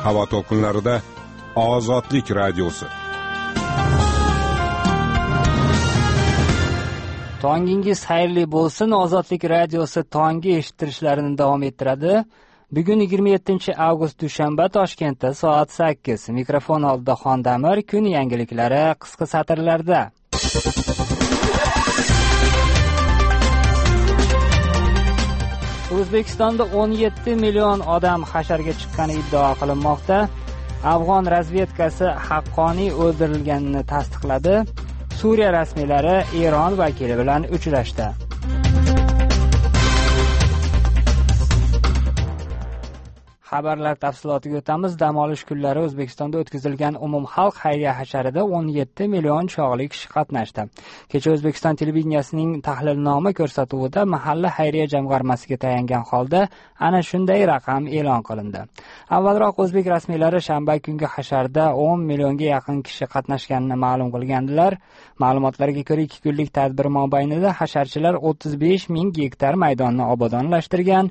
Havo to'lqinlarida Ozodlik radiosi. Tongingiz xayrli bo'lsin. Ozodlik radiosi tongi eshittirishlarini davom ettiradi. Bugun 27-avgust dushanba, Toshkentda soat 8. Mikrofon oldida Xondamir. Kun yangiliklari qisqa satrlarda. O'zbekistonda 17 million odam hasharga chiqqani iddao qilinmoqda. Afg'on razvedkasi haqqoniy o'ldirilganini tasdiqladi. Suriya rasmiylari Eron vakili bilan uchrashdi. Xabarlar tafsilotiga o'tamiz. Dam olish kunlari O'zbekistonda o'tkazilgan umumxalq xayriya hasharida 17 million chog'li kishi qatnashdi. Kecha O'zbekiston televideniyasining tahlilnoma ko'rsatuvida mahalla xayriya jamg'armasiga tayangan holda ana shunday raqam e'lon qilindi. Avvalroq o'zbek rasmiylari shanba kungi hasharda 10 millionga yaqin kishi qatnashganini ma'lum qilgandilar. Ma'lumotlarga ko'ra 2 kunlik tadbir mobaynida hasharchilar 35 ming gektar maydonni obodonlashtirgan,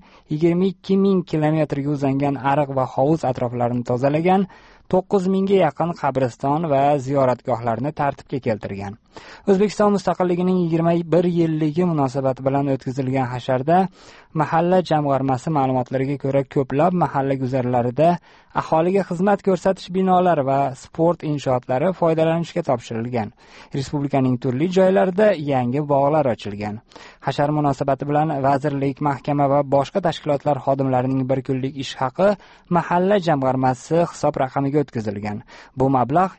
22 ming kilometrga uzangan ariq va hovuz atroflarini tozalagan, 9 mingga yaqin qabriston va ziyoratgohlarni tartibga keltirgan. O'zbekiston mustaqilligining 21 yilligi munosabati bilan o'tkazilgan hasharda mahalla jamg'armasi ma'lumotlariga ko'ra ko'plab mahalla guzarlarida aholiga xizmat ko'rsatish binolari va sport inshootlari foydalanishga topshirilgan. Respublikaning turli joylarida yangi bog'lar ochilgan. Hashar munosabati bilan vazirlik, mahkama va boshqa tashkilotlar xodimlarining bir kunlik ish haqi mahalla jamg'armasi hisob raqamiga o'tkazilgan. Bu mablag'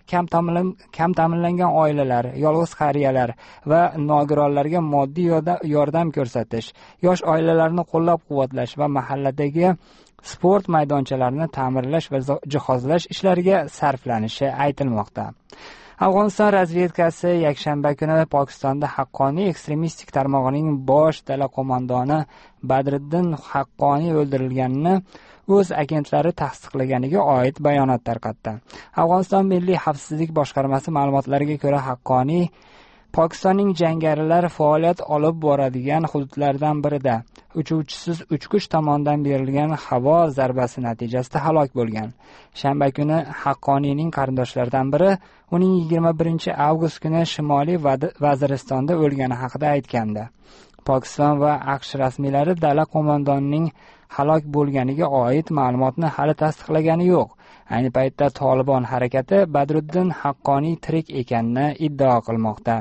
kam ta'minlangan oilalar, yolg'iz qariyalar va nogironlarga moddiy yordam ko'rsatish, yosh oilalarni qo'llab-quvvatlash va mahalladagi sport maydonchalarini ta'mirlash va jihozlash ishlariga sarflanishi aytilmoqda. Afg'oniston razvedkasi yakshanba kuni Pokistonda haqqoniy ekstremistik tarmog'ining bosh dala qo'mondoni Badriddin Haqqoniy o'ldirilganini o'z agentlari tasdiqlaganiga oid bayonot tarqatdi. Afg'oniston Milliy xavfsizlik boshqarmasi ma'lumotlariga ko'ra Haqqoniy Pokistonning jangarilar faoliyat olib boradigan hududlardan birida uchuvchisiz uchqush tomonidan berilgan havo zarbasi natijasida halok bo'lgan. Shanba kuni Haqqoniyning qarindoshlaridan biri uning 21-avgust kuni Shimoliy Vaziristonda o'lgani haqida aytgandi. Pokiston va AQSh rasmiylari dala qo'mondonining halok bo'lganiga oid ma'lumotni hali tasdiqlagani yo'q. Ayni paytda Tolibon harakati Badriddin Haqqoniy tirik ekanini iddao qilmoqda.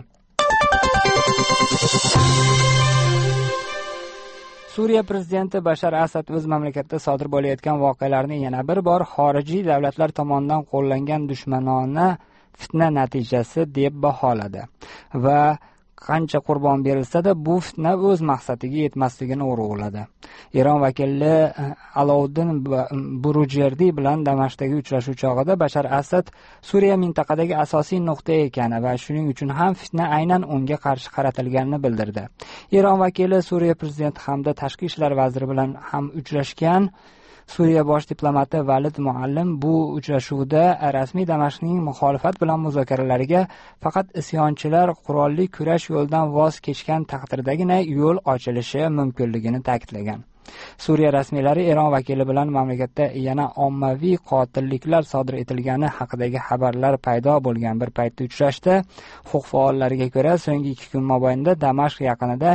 Suriya prezidenti Bashar Asad o'z mamlakatida sodir bo'layotgan voqealarni yana bir bor xorijiy davlatlar tomonidan qo'llangan dushmanona fitna natijasi deb baholadi va qancha qurbon berilsa-da bu fitna o'z maqsadiga yetmasligini urg'uladi. Eron vakili Alovuddin Burujerdi bilan Damashqdagi uchrashuv chog'ida Bashar Asad Suriya mintaqadagi asosiy nuqta ekani va shuning uchun ham fitna aynan unga qarshi qaratilganini bildirdi. Eron vakili Suriya prezidenti hamda tashqi ishlar vaziri bilan ham uchrashgan. Suriya bosh diplomati Valid Muallim bu uchrashuvda rasmiy Damashqning muxolifat bilan muzokaralariga faqat isyonchilar qurolli kurash yo'lidan voz kechgan taqdirdagina yo'l ochilishi mumkinligini ta'kidlagan. Suriya rasmiylari Eron vakili bilan mamlakatda yana ommaviy qotilliklar sodir etilgani haqidagi xabarlar paydo bo'lgan bir paytda uchrashdi. Huquq faollariga ko'ra, so'nggi 2 kun mobaynida Damashq yaqinida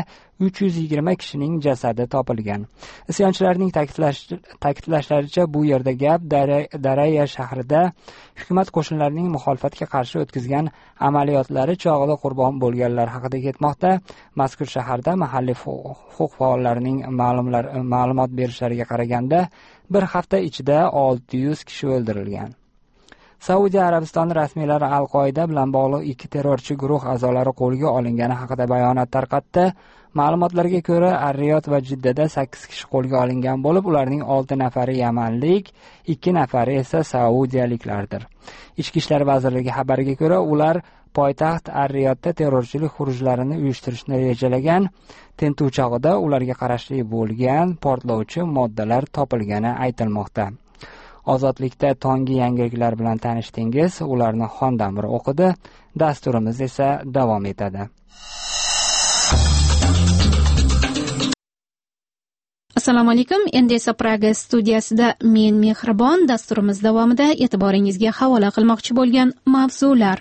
320 kishining jasadi topilgan. Isyonchilarning ta'kidlashlaricha bu yerda gap Daraya shahrida hukumat qo'shinlarining muxolifatga qarshi o'tkazgan amaliyotlari chog'ida qurbon bo'lganlar haqida ketmoqda. Mazkur shaharda mahalliy huquq faollarining ma'lumot berishlariga qaraganda bir hafta ichida 600 kishi o'ldirilgan. Saudiya Arabistoni rasmiylari Al-Qoida bilan bog'liq 2 terrorchi guruh a'zolari qo'lga olingani haqida bayonot tarqatdi. Ma'lumotlarga ko'ra, Ar-Riyod va Jiddada 8 kishi qo'lga olingan bo'lib, ularning 6 nafari yamanlik, 2 nafari esa saudiyaliklardir. Ichki ishlar vazirligi xabariga ko'ra, ular poytaxt Ar-Riyodda terrorchilik xurujlarini uyushtirishni rejalagan. Tintuv chog'ida ularga qarashli bo'lgan portlovchi moddalar topilgani aytilmoqda. Ozodlikda tongi yangiliklar bilan tanishdingiz, ularni Xondamir o'qidi. Dasturimiz esa davom etadi. Assalomu alaykum. Endi esa Praga studiyasida Men Mehribon dasturimiz davomida e'tiboringizga havola qilmoqchi bo'lgan mavzular.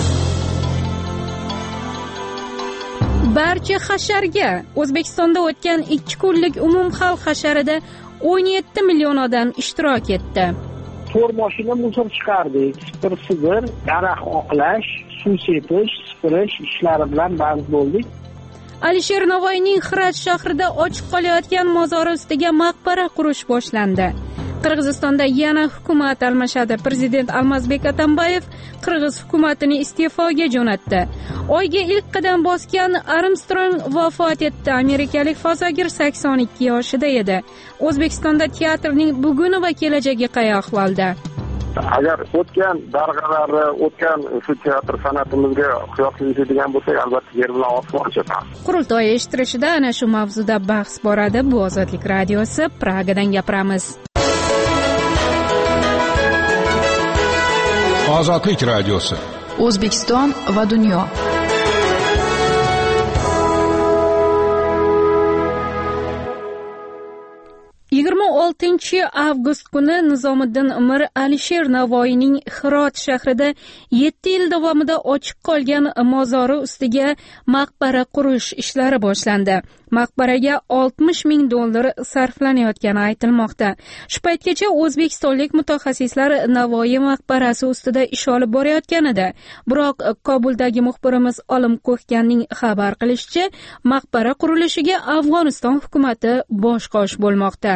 Barcha hasharga O'zbekistonda o'tgan 2 kunlik umumxalq hasharida 17 million odam ishtirok etdi. 4 mashina muzor chiqardik. Sigir, daraxt oqlash, suv sepish, supurish ishlari bilan band bo'ldik. Alisher Navoiyning Xirat shahrida ochiq qolayotgan mozori ustiga maqbara qurish boshlandi. Qirg'izistonda yana hukumat almashadi. Prezident Almazbek Atambayev Qirg'iz hukumatini iste'foga jo'natdi. Oyga ilk qadam bosgan Armstrong vafot etdi. Amerikalik fazogir 82 yoshida edi. O'zbekistonda teatrning buguni va kelajagi qay ahvolda? Agar o'tgan darg'alari, o'tgan shu teatr san'atimizga qiyoslaydigan bo'lsak, albatta yer bilan osmon chaqar. Qurultoy ishtirokida ana shu mavzuda bahs boradi. Bu Ozodlik radiosi, Pragadan gapiramiz. Ozodlik radiosi. O'zbekiston va dunyo. Avgust kuni Nizomiddin Mir Alisher Navoiyning Hirot shahrida 7 yil davomida ochiq qolgan mozori ustiga maqbara qurish ishlari boshlandi. Maqbaraga $60,000 sarflanayotgani aytilmoqda. Shu paytgacha o'zbekistonlik mutaxassislar Navoiy maqbarasi ustida ish olib borayotgan edi. Biroq Kobuldagi muxbirimiz Olim Ko'hkanning xabar qilishicha, maqbara qurilishiga Afg'oniston hukumatı bosh-qosh bo'lmoqda.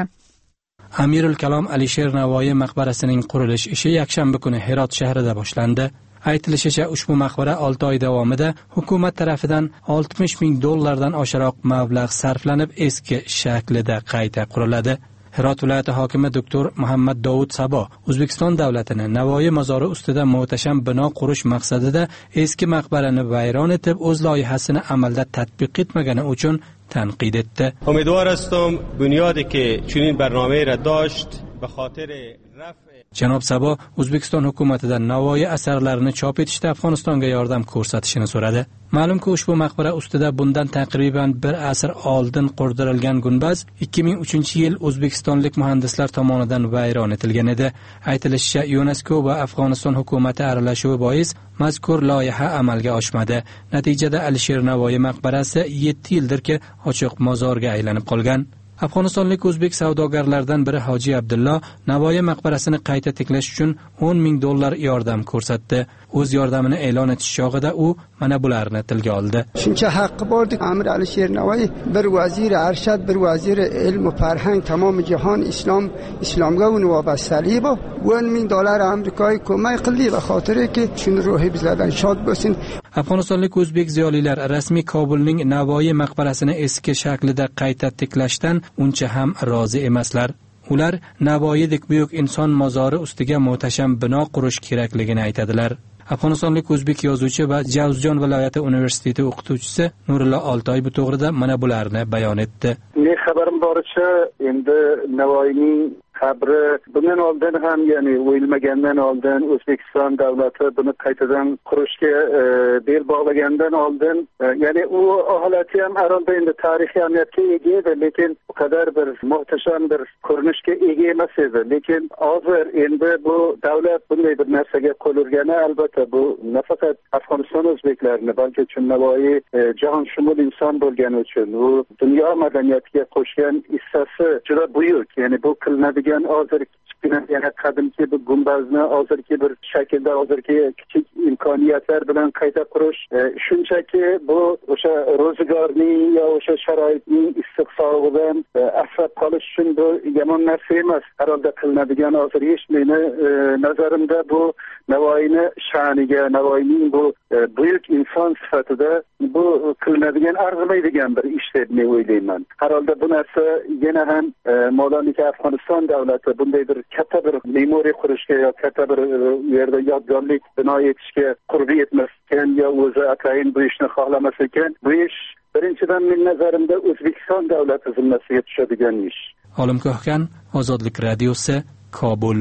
Amirul Kalom Alisher Navoiy maqbarasining qurilish ishi yakshanba kuni Hirot shahrida boshlandi. Aytilishicha, ushbu maqbara 6 oy davomida hukumat tarafidan $60,000 dan oshiqroq mablag' sarflanib eski shaklida qayta quriladi. Hirot viloyati hokimi doktor Muhammad Dovud Sabo O'zbekiston davlatini Navoiy mozori ustida muhtasham bino qurish maqsadida eski maqbarani vayron etib, o'z loyihasini amalda tatbiq etmagani uchun tanqid etdi. امیدوار هستم بنیادی که چنین برنامه‌ای را داشت به خاطر رفع Janob Sabo O'zbekiston hukumatidan Navoiy asarlarini chop etishda Afg'onistonga yordam ko'rsatishini so'radi. Ma'lumki, ushbu maqbara ustida bundan taqriban 1 asr oldin qurdirilgan gumbaz 2003-yil o'zbekistonlik muhandislar tomonidan vayron etilgan edi. Aytilishicha, UNESCO va Afg'oniston hukumati aralashuvi bois mazkur loyiha amalga oshmadi. Natijada Alisher Navoiy maqbarasi 7 yildirki ochiq mozorga aylanib qolgan. Afg'onistonlik o'zbek savdogarlardan biri Hoji Abdullo Navoiy maqbarasini qayta tiklash uchun $10,000 yordam ko'rsatdi. O'z yordamini e'lon etish chog'ida u mana bularni tilga oldi. Shuncha haqqi bordi. Amir Alisher Navoiy bir vazir arshad, bir vazir ilm va farhang tamom jahon islomga uni vobastali bu. $10,000 Amerikaya ko'mak qildi va xotiriki shuni ruhi bizlardan shod bo'lsin. Afg'onistonlik o'zbek ziyolilar rasmiy Kobulning Navoiy maqbarasini eski shaklida qayta tiklashdan uncha ham rozi emaslar. Ular Navoiydek buyuk inson mozori ustiga muhtasham bino qurish kerakligini aytadilar. Afg'onistonlik o'zbek yozuvchi va Javzjon viloyati universiteti o'qituvchisi Nurullo Oltoy bu to'g'rida mana bularni bayon etdi. Men xabarim boricha, endi Navoiyning qabri bundan oldin ham, ya'ni o'yilmagandan oldin O'zbekiston davlati buni qaytadan qurishga bel bog'lagandan oldin, ya'ni u holati ham aronda endi tarixiy ahamiyatga ega edi, lekin bu qadar bir muhtasham bir ko'rinishga ega emas edi. Lekin hozir endi bu davlat bunday bir narsaga qo'l urgani, albatta bu nafaqat Afg'oniston o'zbeklarini, balki Navoiy jahonshumul inson bo'lgani uchun u dunyo madaniyatiga qo'shgan hissasi juda buyuk. Ya'ni bu qilinadigan hozir kichkina yana qadimki bu gumbazni hozirgi bir shaklda, hozirgi kichik imkoniyatlar bilan qayta qurish shunchaki bu o'sha ro'zg'orning yo o'sha sharoitning istiqsog'idan asrab qolish uchun bu yomon narsa emas. Har holda qilinadigan hozir hech meni nazarimda bu Navoiyni sha'niga, Navoiyning bu buyuk inson sifatida bu qilinadigan arzimaydigan bir ish deb men o'ylayman. Har holda bu narsa yana ham mo'laniki Afg'oniston davlati bunday bir katta bir memoriya qurishga yo katta bir yerda yodgorlik bino etishga qurbi yetmas ekan yo o'zi atayin bu ishni xohlamas ekan, bu ish birinchidan men nazarimda O'zbekiston davlati zimmasiga tushadigan ish. Olim Ko'hkan, Ozodlik radiosi, Kobul.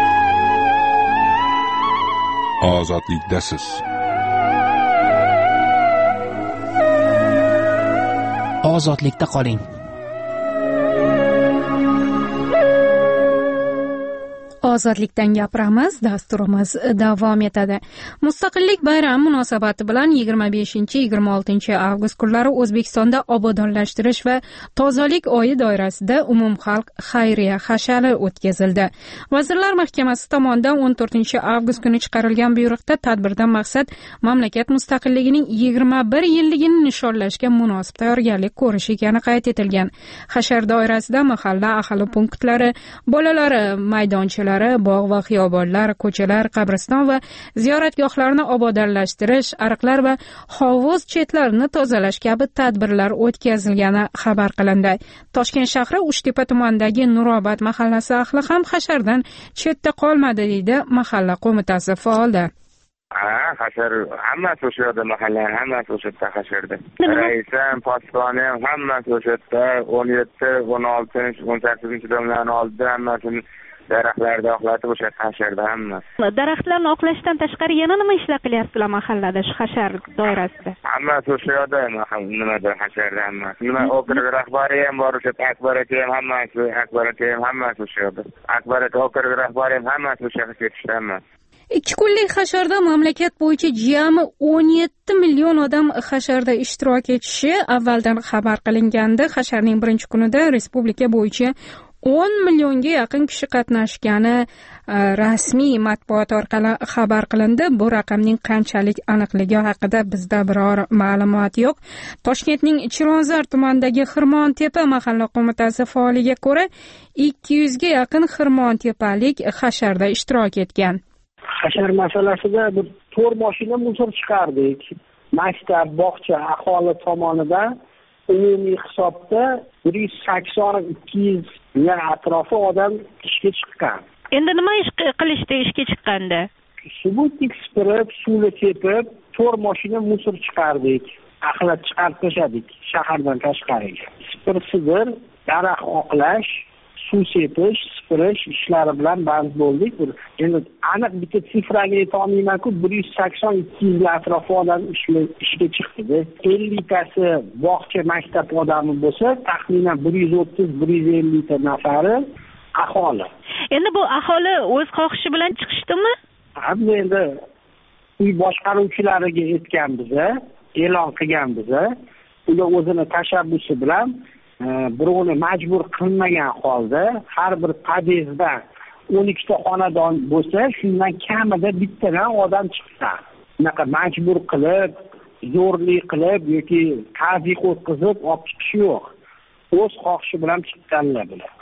Ozodlikdasiz. ozodlikda qoling. Ozodlikdan gapiramiz dasturimiz davom etadi. Mustaqillik bayrami munosabati bilan 25-26 avgust kunlari O'zbekistonda obodonlashtirish va tozalik oyi doirasida umumxalq xayriya hashari o'tkazildi. Vazirlar Mahkamasi tomonidan 14 avgust kuni chiqarilgan buyruqda tadbirdan maqsad mamlakat mustaqilligining 21 yilligini nishonlashga munosib tayyorgarlik ko'rish ekani qayd etilgan. Hashar doirasida mahalla aholi punktlari, bolalar maydonchalari, bog' va xiyobonlar, ko'chalar, qabriston va ziyoratgohlarni obodonlashtirish, ariqlar va hovuz chetlarini tozalash kabi tadbirlar o'tkazilgani xabar qilindi. Toshkent shahri Uchtepa tumanidagi Nurobod mahallasi ahli ham hashardan chetda qolmadi, deydi mahalla qo'mitasi faoli. Hashar hammasi o'sha yerda, mahallaning hammasi o'sha yerda hasharda. Raisam, posboni ham hammasi o'sha yerda. 17, 16, 18 domlarni oldi, hammasini daraxtlarni oqlatib o'sha hasharda hammasi. Daraxtlarni oqlashdan tashqari yana nima ishlar qilyapsizlar mahallada shu hashar doirasida? Hammasi o'sha yerda, nimada hasharda hammasi. Nima okrug rahbari ham bor, o'sha Akbar aka ham hammasi o'sha yerda. Akbar aka okrug rahbari ham hammasi o'sha yerga ketishdi hammasi. 2 kunlik hasharda mamlakat bo'yicha jami 17 million odam hasharda ishtirok etishi avvaldan xabar qilingandi. Hasharning birinchi kunida respublika bo'yicha 10 millionga yaqin kishi qatnashgani rasmiy matbuot orqali xabar qilindi. Bu raqamning qanchalik aniqligi haqida bizda biror ma'lumot yo'q. Toshkentning Chilonzor tumanidagi Xirmontepa mahalla qo'mitasi faoliga ko'ra 200 ga yaqin xirmontepalik hasharda ishtirok etgan. Hashar masalasida bir 4 mashina musor chiqardik. Maktab, bog'cha aholi tomonidan umumiy hisobda 180-200 ga atrofi odam ishga chiqqan. Endi nima ish qilishdi ishga chiqqanda? Subutnik supurib, suvni tepib, 4 mashina musor chiqardik. Axlat chiqarib tashladik shahardan tashqariga. Supursidir, daraxt oqlash, suv sepish, supurish ishlari bilan band bo'ldik. Endi aniq bitta sifraga ayta olmayman-ku, 180-200 ga atrofi odam ishga chiqdi. 50 tasi bog'cha, maktab odami bo'lsa, taxminan 130-150 ta nafari aholi. Endi bu aholi o'z xohishi bilan chiqishdimi? Hamda endi uy boshqaruvchilariga aytganmiz, e'lon qilganmiz. Ular o'zini tashabbusi bilan birovni majbur qilmagan holda har bir podyezdda 12 ta xonadon bo'lsa, shundan kamida bittadan odam chiqsa. Bunaqa majbur qilib, zo'rlik qilib yoki tazyiq o'tkazib olib chiqish yo'q. O'z xohishi bilan chiqqanlar bular.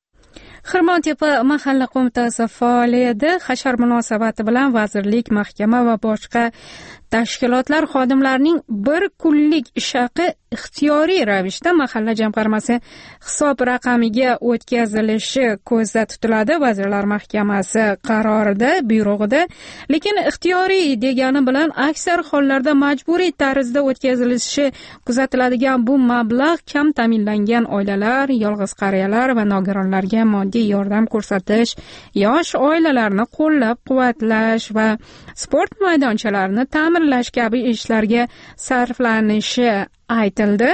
Xirmontepa mahalla qo'mitasi faoliyati hashar munosabati bilan vazirlik, mahkama va boshqa tashkilotlar xodimlarining bir kunlik ish haqi ixtiyoriy ravishda mahalla jamg'armasi hisob raqamiga o'tkazilishi ko'zda tutiladi. Vazirlar Mahkamasi qarorida, buyrug'ida, lekin ixtiyoriy degani bilan aksar hollarda majburiy tarzda o'tkazilishi kuzatiladigan bu mablag' kam ta'minlangan oilalar, yolg'iz qariyalar va nogironlarga moddiy yordam ko'rsatish, yosh oilalarni qo'llab-quvvatlash va sport maydonchalarini ta'mirlash kabi ishlarga sarflanishi aytildi.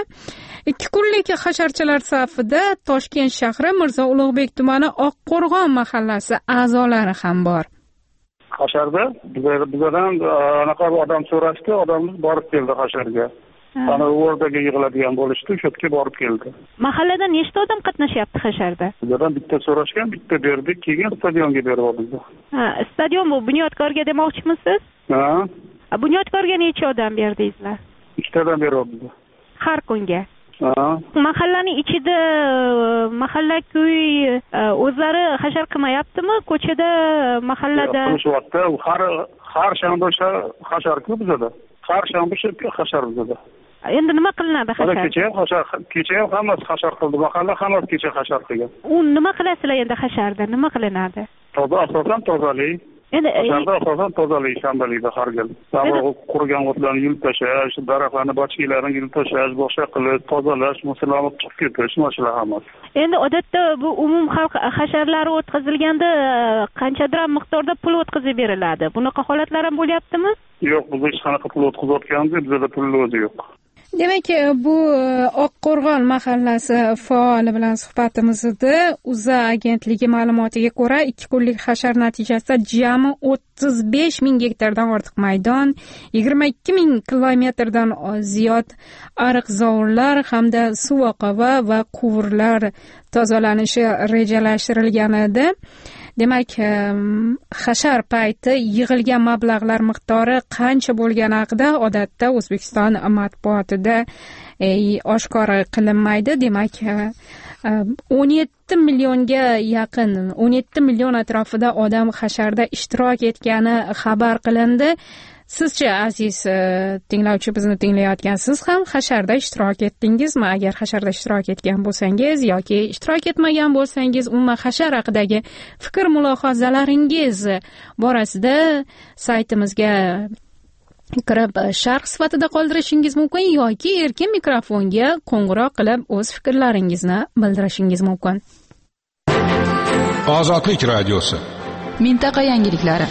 2 kunlik hasharchilar safida Toshkent shahri Mirzo Ulug'bek tumani Oqqo'rg'on mahallasi a'zolari ham bor. Hasharda bizdan anaqa odam so'rashdi, odamimiz borib keldi hasharga. Ana o'rdaga yig'iladigan bo'lishdi, o'sha yerga borib keldi. Mahallada nechta odam qatnashyapti hasharda? Bizdan bitta so'rashgan, bitta berdik, keyin stadionga beryapmiz. Stadion bu bunyodkorga demoqchimisiz? Ha. Bunyodkorga necha odam berdingizlar? 2 tadan beryapmiz. Har kunga. Mahallaning ichida mahalla-ko'y o'zlari hashar qilmayaptimi? Ko'chada, mahallada qilishyapti. Har shanba hashar-ku bizda. Har shanba hashar bizda. Endi nima qilinadi hashar? Kecha ham hammasi hashar qildi. Mahalla hammasi kecha hashar qilgan. U nima qilasizlar endi hasharda? Nima qilinadi? Asosan tozalik. Hasharda asosan tozalik, shanbalikda har gal. Qurigan o'tlarni yulib tashlash, daraxtlarni, bochkilarni yulib tashlash, boshqa qilib tozalash, masalan, chiqib ketish, mashalar hammasi. Endi odatda bu umum xalq hasharlari o'tkazilganda qanchadir miqdorda pul o'tkazib beriladi. Bunaqa holatlar ham bo'lyaptimi? Yo'q, biz hech qanaqa pul o'tkazayotganmiz, bizda pulni o'zi yo'q. Demak, bu Oqqo'rg'on mahallasi faoli bilan suhbatimiz edi. UZA agentligi ma'lumotiga ko'ra, 2 kunlik hashar natijasida jami 35 ming gektardan ortiq maydon, 22 ming kilometrdan ziyod ariq zovurlar hamda suv oqova va quvurlar tozalanishi rejalashtirilgan edi. Demak, hashar payti yig'ilgan mablag'lar miqdori qancha bo'lgani haqida odatda O'zbekiston matbuotida oshkor qilinmaydi. Demak, 17 millionga yaqin, 17 million atrofida odam hasharda ishtirok etgani xabar qilindi. Sizcha, aziz tinglovchi, bizni tinglayotgansiz ham hasharda ishtirok etdingizmi? Agar hasharda ishtirok etgan bo'lsangiz yoki ishtirok etmagan bo'lsangiz, umuman hashar haqidagi fikr mulohazalaringiz borasida saytimizga kirib sharh sifatida qoldirishingiz mumkin yoki erkin mikrofonga qo'ng'iroq qilib o'z fikrlaringizni bildirishingiz mumkin. Ozodlik radiosi. Mintaqa yangiliklari.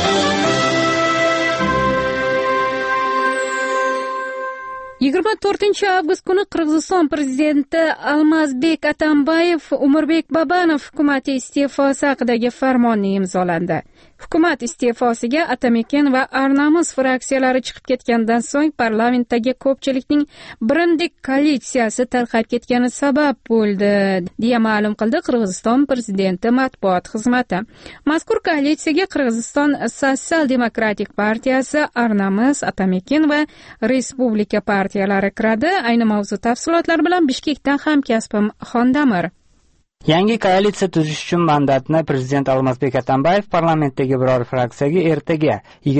Yigirma 4-avgust kuni Qirg'iziston prezidenti Almazbek Atambayev Umurbek Babanov hukumati iste'fosi haqidagi farmonni imzolandi. Hukumat iste'fosiga Atamiken va Arnamus fraksiyalari chiqib ketgandan so'ng parlamentdagi ko'pchilikning birindik koalitsiyasi tarqab ketgani sabab bo'ldi, deya ma'lum qildi Qirg'iziston prezidenti matbuot xizmati. Mazkur koalitsiyaga Qirg'iziston Sotsial-demokratik partiyasi, Arnamus, Atamiken va Respublika partiyalari kiradi. Ayni mavzu tafsilotlari bilan Bishkekdan hamkasbim Xondamir. Yangi koalitsiya tuzish uchun mandatni prezident Almazbek Atambayev parlamentdagi biror fraksiyaga ertaga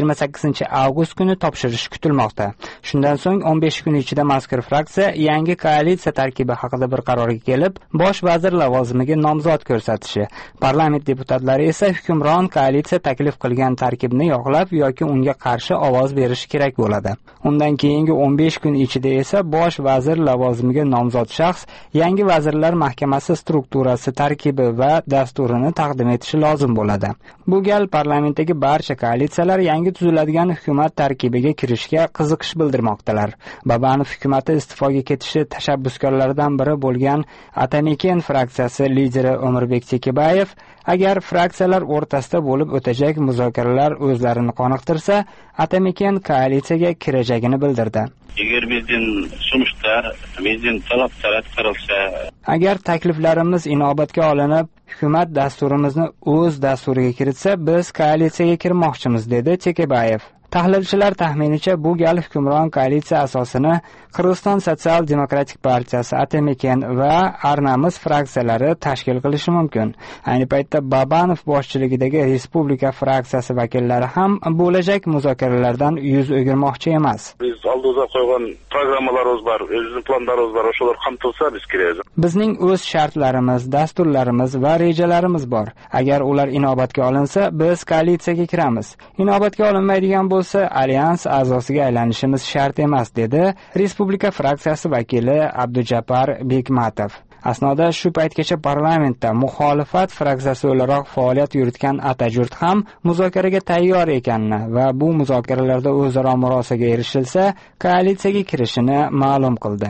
28-avgust kuni topshirishi kutilmoqda. Shundan so'ng 15 kun ichida mazkur fraksiya yangi koalitsiya tarkibi haqida bir qarorga kelib, bosh vazir lavozimiga nomzod ko'rsatishi, parlament deputatlari esa hukmron koalitsiya taklif qilgan tarkibni yoqlab yoki unga qarshi ovoz berishi kerak bo'ladi. Undan keyingi 15 kun ichida esa bosh vazir lavozimiga nomzod shaxs yangi vazirlar mahkamasi strukturasi tarkibi va dasturini taqdim etishi lozim bo'ladi. Bu gal parlamentdagi barcha koalitsiyalar yangi tuziladigan hukumat tarkibiga kirishga qiziqish bildirmoqdalar. Babanov hukumati iste'foga ketishi tashabbuskorlaridan biri bo'lgan Atamiken fraksiyasi lideri Umurbek Tekebayev agar fraksiyalar o'rtasida bo'lib o'tajak muzokaralar o'zlarini qoniqtirsa, Atamiken koalitsiyaga kirajagini bildirdi. Agar bizning so'mishlar, bizning talablar qarilsa, agar takliflarimiz inobatga olinib, hukumat dasturimizni o'z dasturiga kiritsa, biz koalitsiyaga kirmoqchimiz, dedi Tekebayev. Tahlilchilar taxminicha bu gal hukmron koalitsiya asosini Qirg'iziston Sotsial-demokratik partiyasi, Atamiken va Arnamus fraksiyalari tashkil qilishi mumkin. Ayni paytda Babanov boshchiligidagi Respublika fraksiyasi vakillari ham bo'lajak muzokaralardan yuz o'girmoqchi emas. Biz oldimizga qo'ygan programmalarimiz bor, o'zimizning planlarimiz bor, o'shalar qamtilsa biz kiramiz. Bizning o'z shartlarimiz, dasturlarimiz va rejalarimiz bor. Agar ular inobatga olinsa, biz koalitsiyaga kiramiz. Inobatga olinmaydigan bo'lsa, alyans a'zosiga aylanishimiz shart emas, dedi Respublika fraksiyasi vakili Abdujabbar Bekmatov. Asnoda shu paytgacha parlamentda muxolifat fraksiyasi o'laroq faoliyat yuritgan Atajurt ham muzokaraga tayyor ekanini va bu muzokaralarda o'zaro murosaga erishilsa, koalitsiyaga kirishini ma'lum qildi.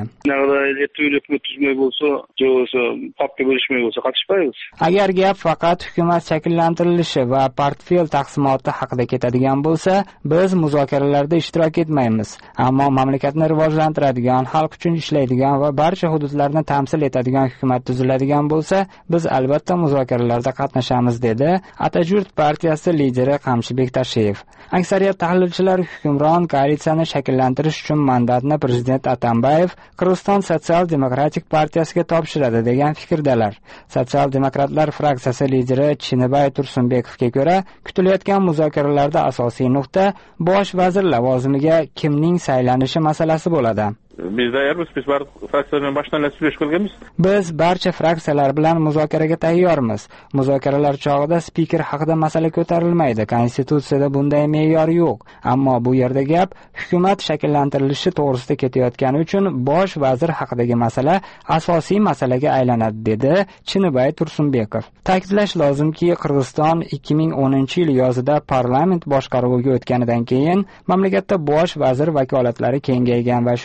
Agar gap faqat hukumat shakllantirilishi va portfel taqsimoti haqida ketadigan bo'lsa, biz muzokaralarda ishtirok etmaymiz. Ammo mamlakatni rivojlantiradigan, xalq uchun ishlaydigan va barcha hududlarni tamsil etadigan hukumat tuziladigan bo'lsa, biz albatta muzokaralarda qatnashamiz, dedi Atajurt partiyasi lideri Qamchibek Tasheyev. Aksariyat tahlilchilar hukmron koalitsiyani shakllantirish uchun mandatni prezident Atambayev Qirg'iziston Sotsial-demokratik partiyasiga topshiradi degan fikrdalar. Sotsial-demokratlar fraksiyasi lideri Chinibay Tursunbekovga ko'ra, kutilayotgan muzokaralarda asosiy nuqta bosh vazir lavozimiga kimning saylanishi masalasi bo'ladi. Biz tayyormiz, biz fraksiyalar boshdan so'rash qilganmiz. Biz barcha fraksiyalar bilan muzokaraga tayyormiz. Muzokaralar chog'ida spiker haqida masala ko'tarilmaydi. Konstitutsiyada bunday me'yor yo'q. Ammo bu yerda gap hukumat shakllantirilishi to'g'risida ketayotgani uchun bosh vazir haqidagi masala asosiy masalaga aylanadi, dedi Chinibay Tursunbekov. Ta'kidlash lozimki, Qirg'iziston 2010-yil yozida parlament boshqaruviga o'tganidan keyin mamlakatda bosh vazir vakolatlari kengaygan va shuning barobar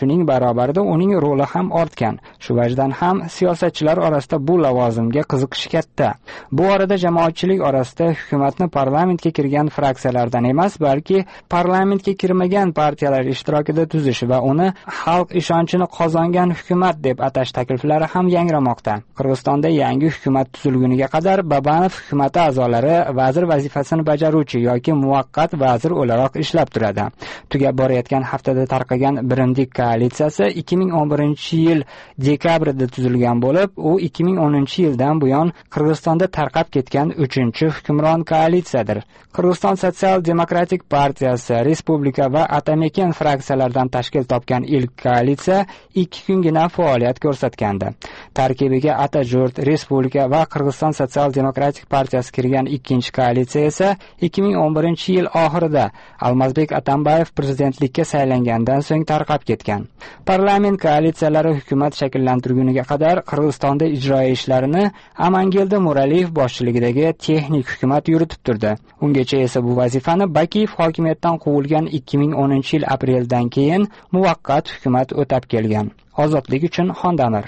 barobarida uning roli ham ortgan. Shu vajdan ham siyosatchilar orasida bu lavozimga qiziqish katta. Bu orada jamoatchilik orasida hukumatni parlamentga kirgan fraksiyalardan emas, balki parlamentga kirmagan partiyalar ishtirokida tuzish va uni xalq ishonchini qozongan hukumat deb atash takliflari ham yangramoqda. Qirg'izistonda yangi hukumat tuzilguniga qadar Babanov hukumati a'zolari vazir vazifasini bajaruvchi yoki muvaqqat vazir o'laroq ishlab turadi. Tugab borayotgan haftada tarqagan Birimdik koalitsiyasi 2011-yil dekabrida tuzilgan bo'lib, u 2010-yildan buyon Qirg'izistonda tarqab ketgan 3-hukmron koalitsiyadir. Qirg'iziston sotsial-demokratik partiyasi, respublika va Atamekin fraksiyalardan tashkil topgan ilk koalitsiya 2 kungina faoliyat ko'rsatgandi. Tarkibiga Atajurt, respublika va Qirg'iziston sotsial-demokratik partiyasi kirgan ikkinchi koalitsiya esa 2011-yil oxirida Almazbek Atambayev prezidentlikka saylangandan so'ng tarqab ketgan. Parlament koalitsiyalari hukumat shakllantirguniga qadar Qirg'izistonda ijroiy ishlarini Amangilda Muraliyev boshchiligidagi texnik hukumat yuritib turdi. Ungacha esa bu vazifani Bakiyev hokimiyatdan quvilgan 2010-yil apreldan keyin muvaqqat hukumat o'tab kelgan. Ozodlik uchun Xondamir.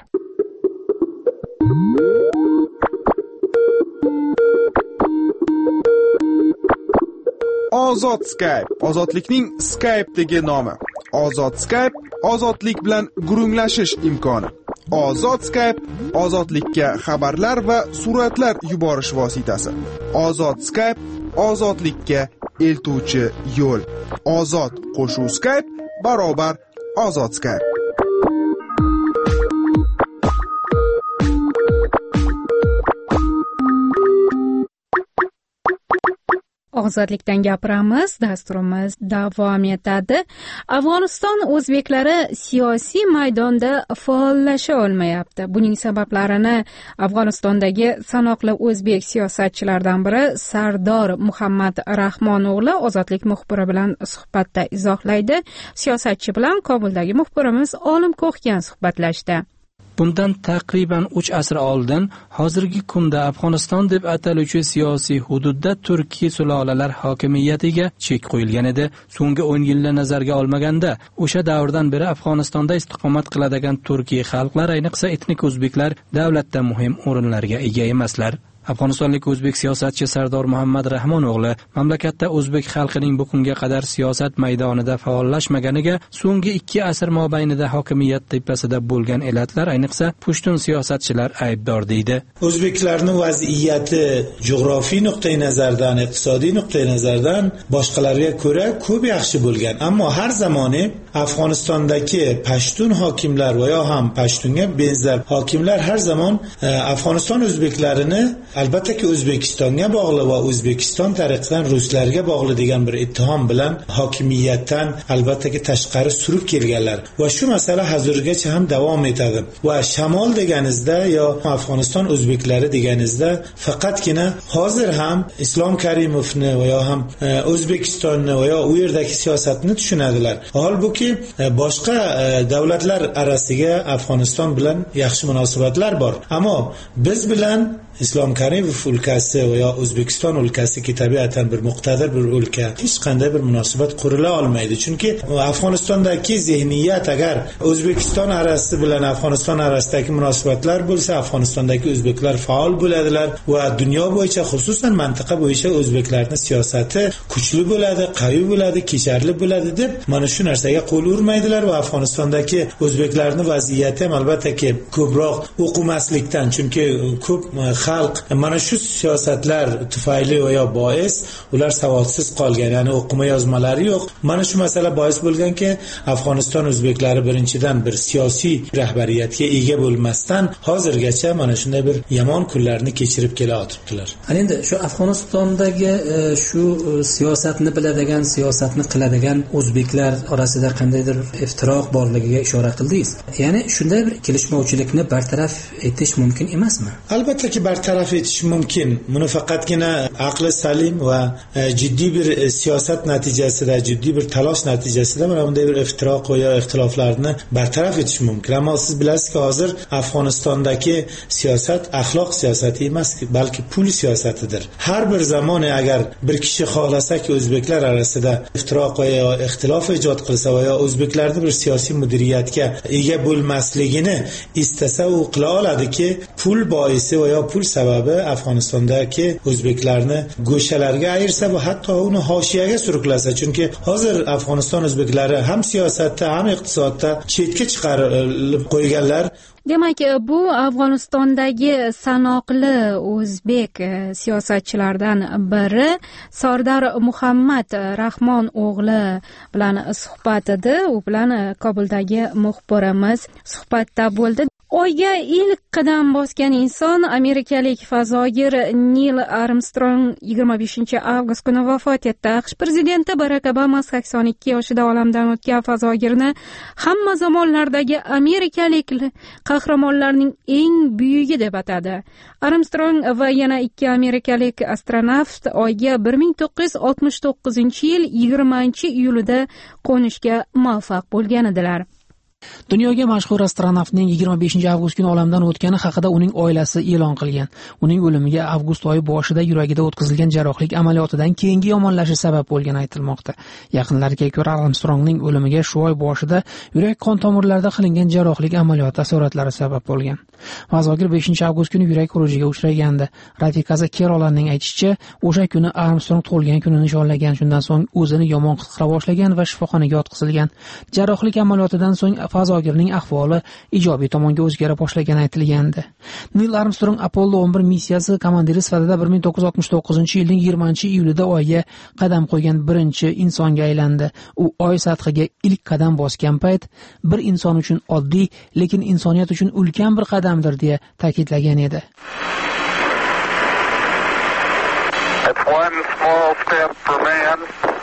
Ozod Skype, ozodlikning Skype'dagi nomi. Ozod Skype, ozodlik bilan gurunglashish imkoni. Ozod Skype, ozodlikka xabarlar va suratlar yuborish vositasi. Ozod Skype, ozodlikka eltuvchi yo'l. Ozod qo'shuv Skype barobar ozod Skype. Ozodlikdan gapiramiz, dasturimiz davom etadi. Afg'oniston o'zbeklari siyosiy maydonda faollasha olmayapti. Buning sabablarini Afg'onistondagi sanoqli o'zbek siyosatchilaridan biri Sardor Muhammad Rahmon o'g'li Ozodlik muxbiri bilan suhbatda izohlaydi. Siyosatchi bilan Kobuldagi muxbirimiz Olim Ko'xgan suhbatlashdi. Bundan taqriban 3 asr oldin hozirgi kunda Afg'oniston deb ataluvchi siyosiy hududda turkiy sulolalar hokimiyatiga chek qo'yilgan edi. So'nggi 10 yilni nazarga olmaganda, o'sha davrdan beri Afg'onistonda istiqomat qiladigan turkiy xalqlar, ayniqsa etnik o'zbeklar davlatda muhim o'rinlarga ega emaslar. Afg'onistonlik o'zbek siyosatchi Sardor Muhammad Rahmon o'g'li mamlakatda o'zbek xalqining bu kunga qadar siyosat maydonida faollashmaganiga so'nggi 2 asr mobaynida hokimiyat tepasida bo'lgan illatlar, ayniqsa pushtun siyosatchilar aybdor deydi. O'zbeklarning vaziyati jug'rofiy nuqtai nazardan, iqtisodiy nuqtai nazardan boshqalarga ko'ra ko'p yaxshi bo'lgan, ammo har zamoni Afg'onistondagi pashtun hokimlar va yo ham pashtunga benzer hokimlar har zaman Afg'oniston o'zbeklarini albatta ki O'zbekistonga bog'li va O'zbekiston tarixidan ruslarga bog'li degan bir ittihom bilan hokimiyatdan albatta ki tashqari surib kelganlar va shu masala hozirgacha ham davom etadi. Va shamol deganizda yo Afg'oniston o'zbeklari deganizda faqatgina hozir ham Islom Karimovni va yo ham O'zbekistonni va yo u yerdagi siyosatni tushunadilar. Holbuki boshqa davlatlar orasiga Afg'oniston bilan yaxshi munosabatlar bor. Ammo biz bilan Islom Karimov o'lkasi va yo O'zbekiston o'lkasi ki tabiatan bir muqtadir bir o'lka hech qanday bir munosabat qurila olmaydi. Chunki Afg'onistondagi zihniyat agar O'zbekiston arasi bilan Afg'oniston arasidagi munosabatlar bo'lsa, Afg'onistondagi o'zbeklar faol bo'ladilar va dunyo bo'yicha, xususan mantiqa bo'yicha o'zbeklarning siyosati kuchli bo'ladi, qaviy bo'ladi, kesharli bo'ladi deb mana shu narsaga qo'l urmaydilar va Afg'onistondagi o'zbeklarning vaziyati ham albatta ki ko'proq o'qimaslikdan, chunki ko'p xalq mana shu siyosatlar tufayli va yo bois ular savodsiz qolgan, ya'ni o'qima yozmalari yo'q. Mana shu masala bois bo'lganki, Afg'oniston o'zbeklari birinchidan bir siyosiy rahbariyatga ega bo'lmasdan hozirgacha mana shunday bir yomon kunlarni kechirib kelayotibdilar. Endi shu Afg'onistondagi shu siyosatni biladigan, siyosatni qiladigan o'zbeklar orasida qandaydir iftiroq borligiga ishora qildingiz. Ya'ni shunday bir kelishmovchilikni bartaraf etish mumkin emasmi? Albatta ki bartaraf etish mumkin. Buni faqatgina aqli salim va jiddiy bir siyosat natijasida, jiddiy bir talosh natijasida mana bunday bir iftiroq va ixtiloflarni bartaraf etish mumkin. Ammo siz bilasizki, hozir Afg'onistondagi siyosat axloq siyosati emas, balki pul siyosatidir. Har bir zamon agar bir kishi xohlasaki o'zbeklar orasida iftiroq va ixtilof ijod qilsa va o'zbeklarning bir siyosiy mudiriyatga ega bo'lmasligini istasa u qila oladiki, pul boisi va pul sababi Afg'onistondagi o'zbeklarni go'shalarga ayirsa va hatto uni hoshiyaga surklasa. Chunki hozir Afg'oniston o'zbeklari ham siyosatda ham iqtisodda chetga chiqarilib qo'yganlar. Demak, bu Afg'onistondagi sanoqli o'zbek siyosatchilardan biri Sardor Muhammad Rahmon o'g'li bilan suhbat edi. U bilan Kobuldagi muxbirimiz suhbatda bo'ldi. Oyga ilk qadam bosgan inson amerikalik fazoyir Nil Armstrong 25 avgust kuni vafot etdi. AQSh prezidenti Barak Obama 82 yoshida olamdan o'tgan fazoyirni hamma zamonlardagi amerikalik qahramonlarning eng buyugi deb atadi. Armstrong va yana ikki amerikalik astronavt Oyga 1969-yil 20-iyulida qo'nishga muvaffaq bo'lgan edilar. Dunyoga mashhur astronavtning 25 avgust kuni olamdan o'tgani haqida uning oilasi e'lon qilgan. Uning o'limiga avgust oyi boshida yuragida o'tkazilgan jarrohlik amaliyotidan keyingi yomonlashish sabab bo'lgani aytilmoqda. Yaqinlariga ko'ra, Armstrongning o'limiga shu oy boshida yurak qon tomirlarida qilingan jarrohlik amaliyoti asoratlari sabab bo'lgan. Fazoyir 5 avgust kuni yurak xurujiga uchragandi. Rafiqasi Kerolaning aytishicha, o'sha kuni Armstrong tug'ilgan kunini nishonlagan. Shundan so'ng o'zini yomon his qila boshlagan va shifoxonaga yotqizilgan. Jarrohlik amaliyotidan so'ng fazoyirning ahvoli ijobiy tomonga o'zgara boshlagani aytilgandi. Nil Armstrong Apollo 11 missiyasi komandiri sifatida 1969-yilning 20-iyulida Oyga qadam qo'ygan birinchi insonga aylandi. U Oy sathiga ilk qadam bosgan payt bir inson uchun oddiy, lekin insoniyat uchun ulkan bir qadamdir deya ta'kidlagan edi. It's one small step for man.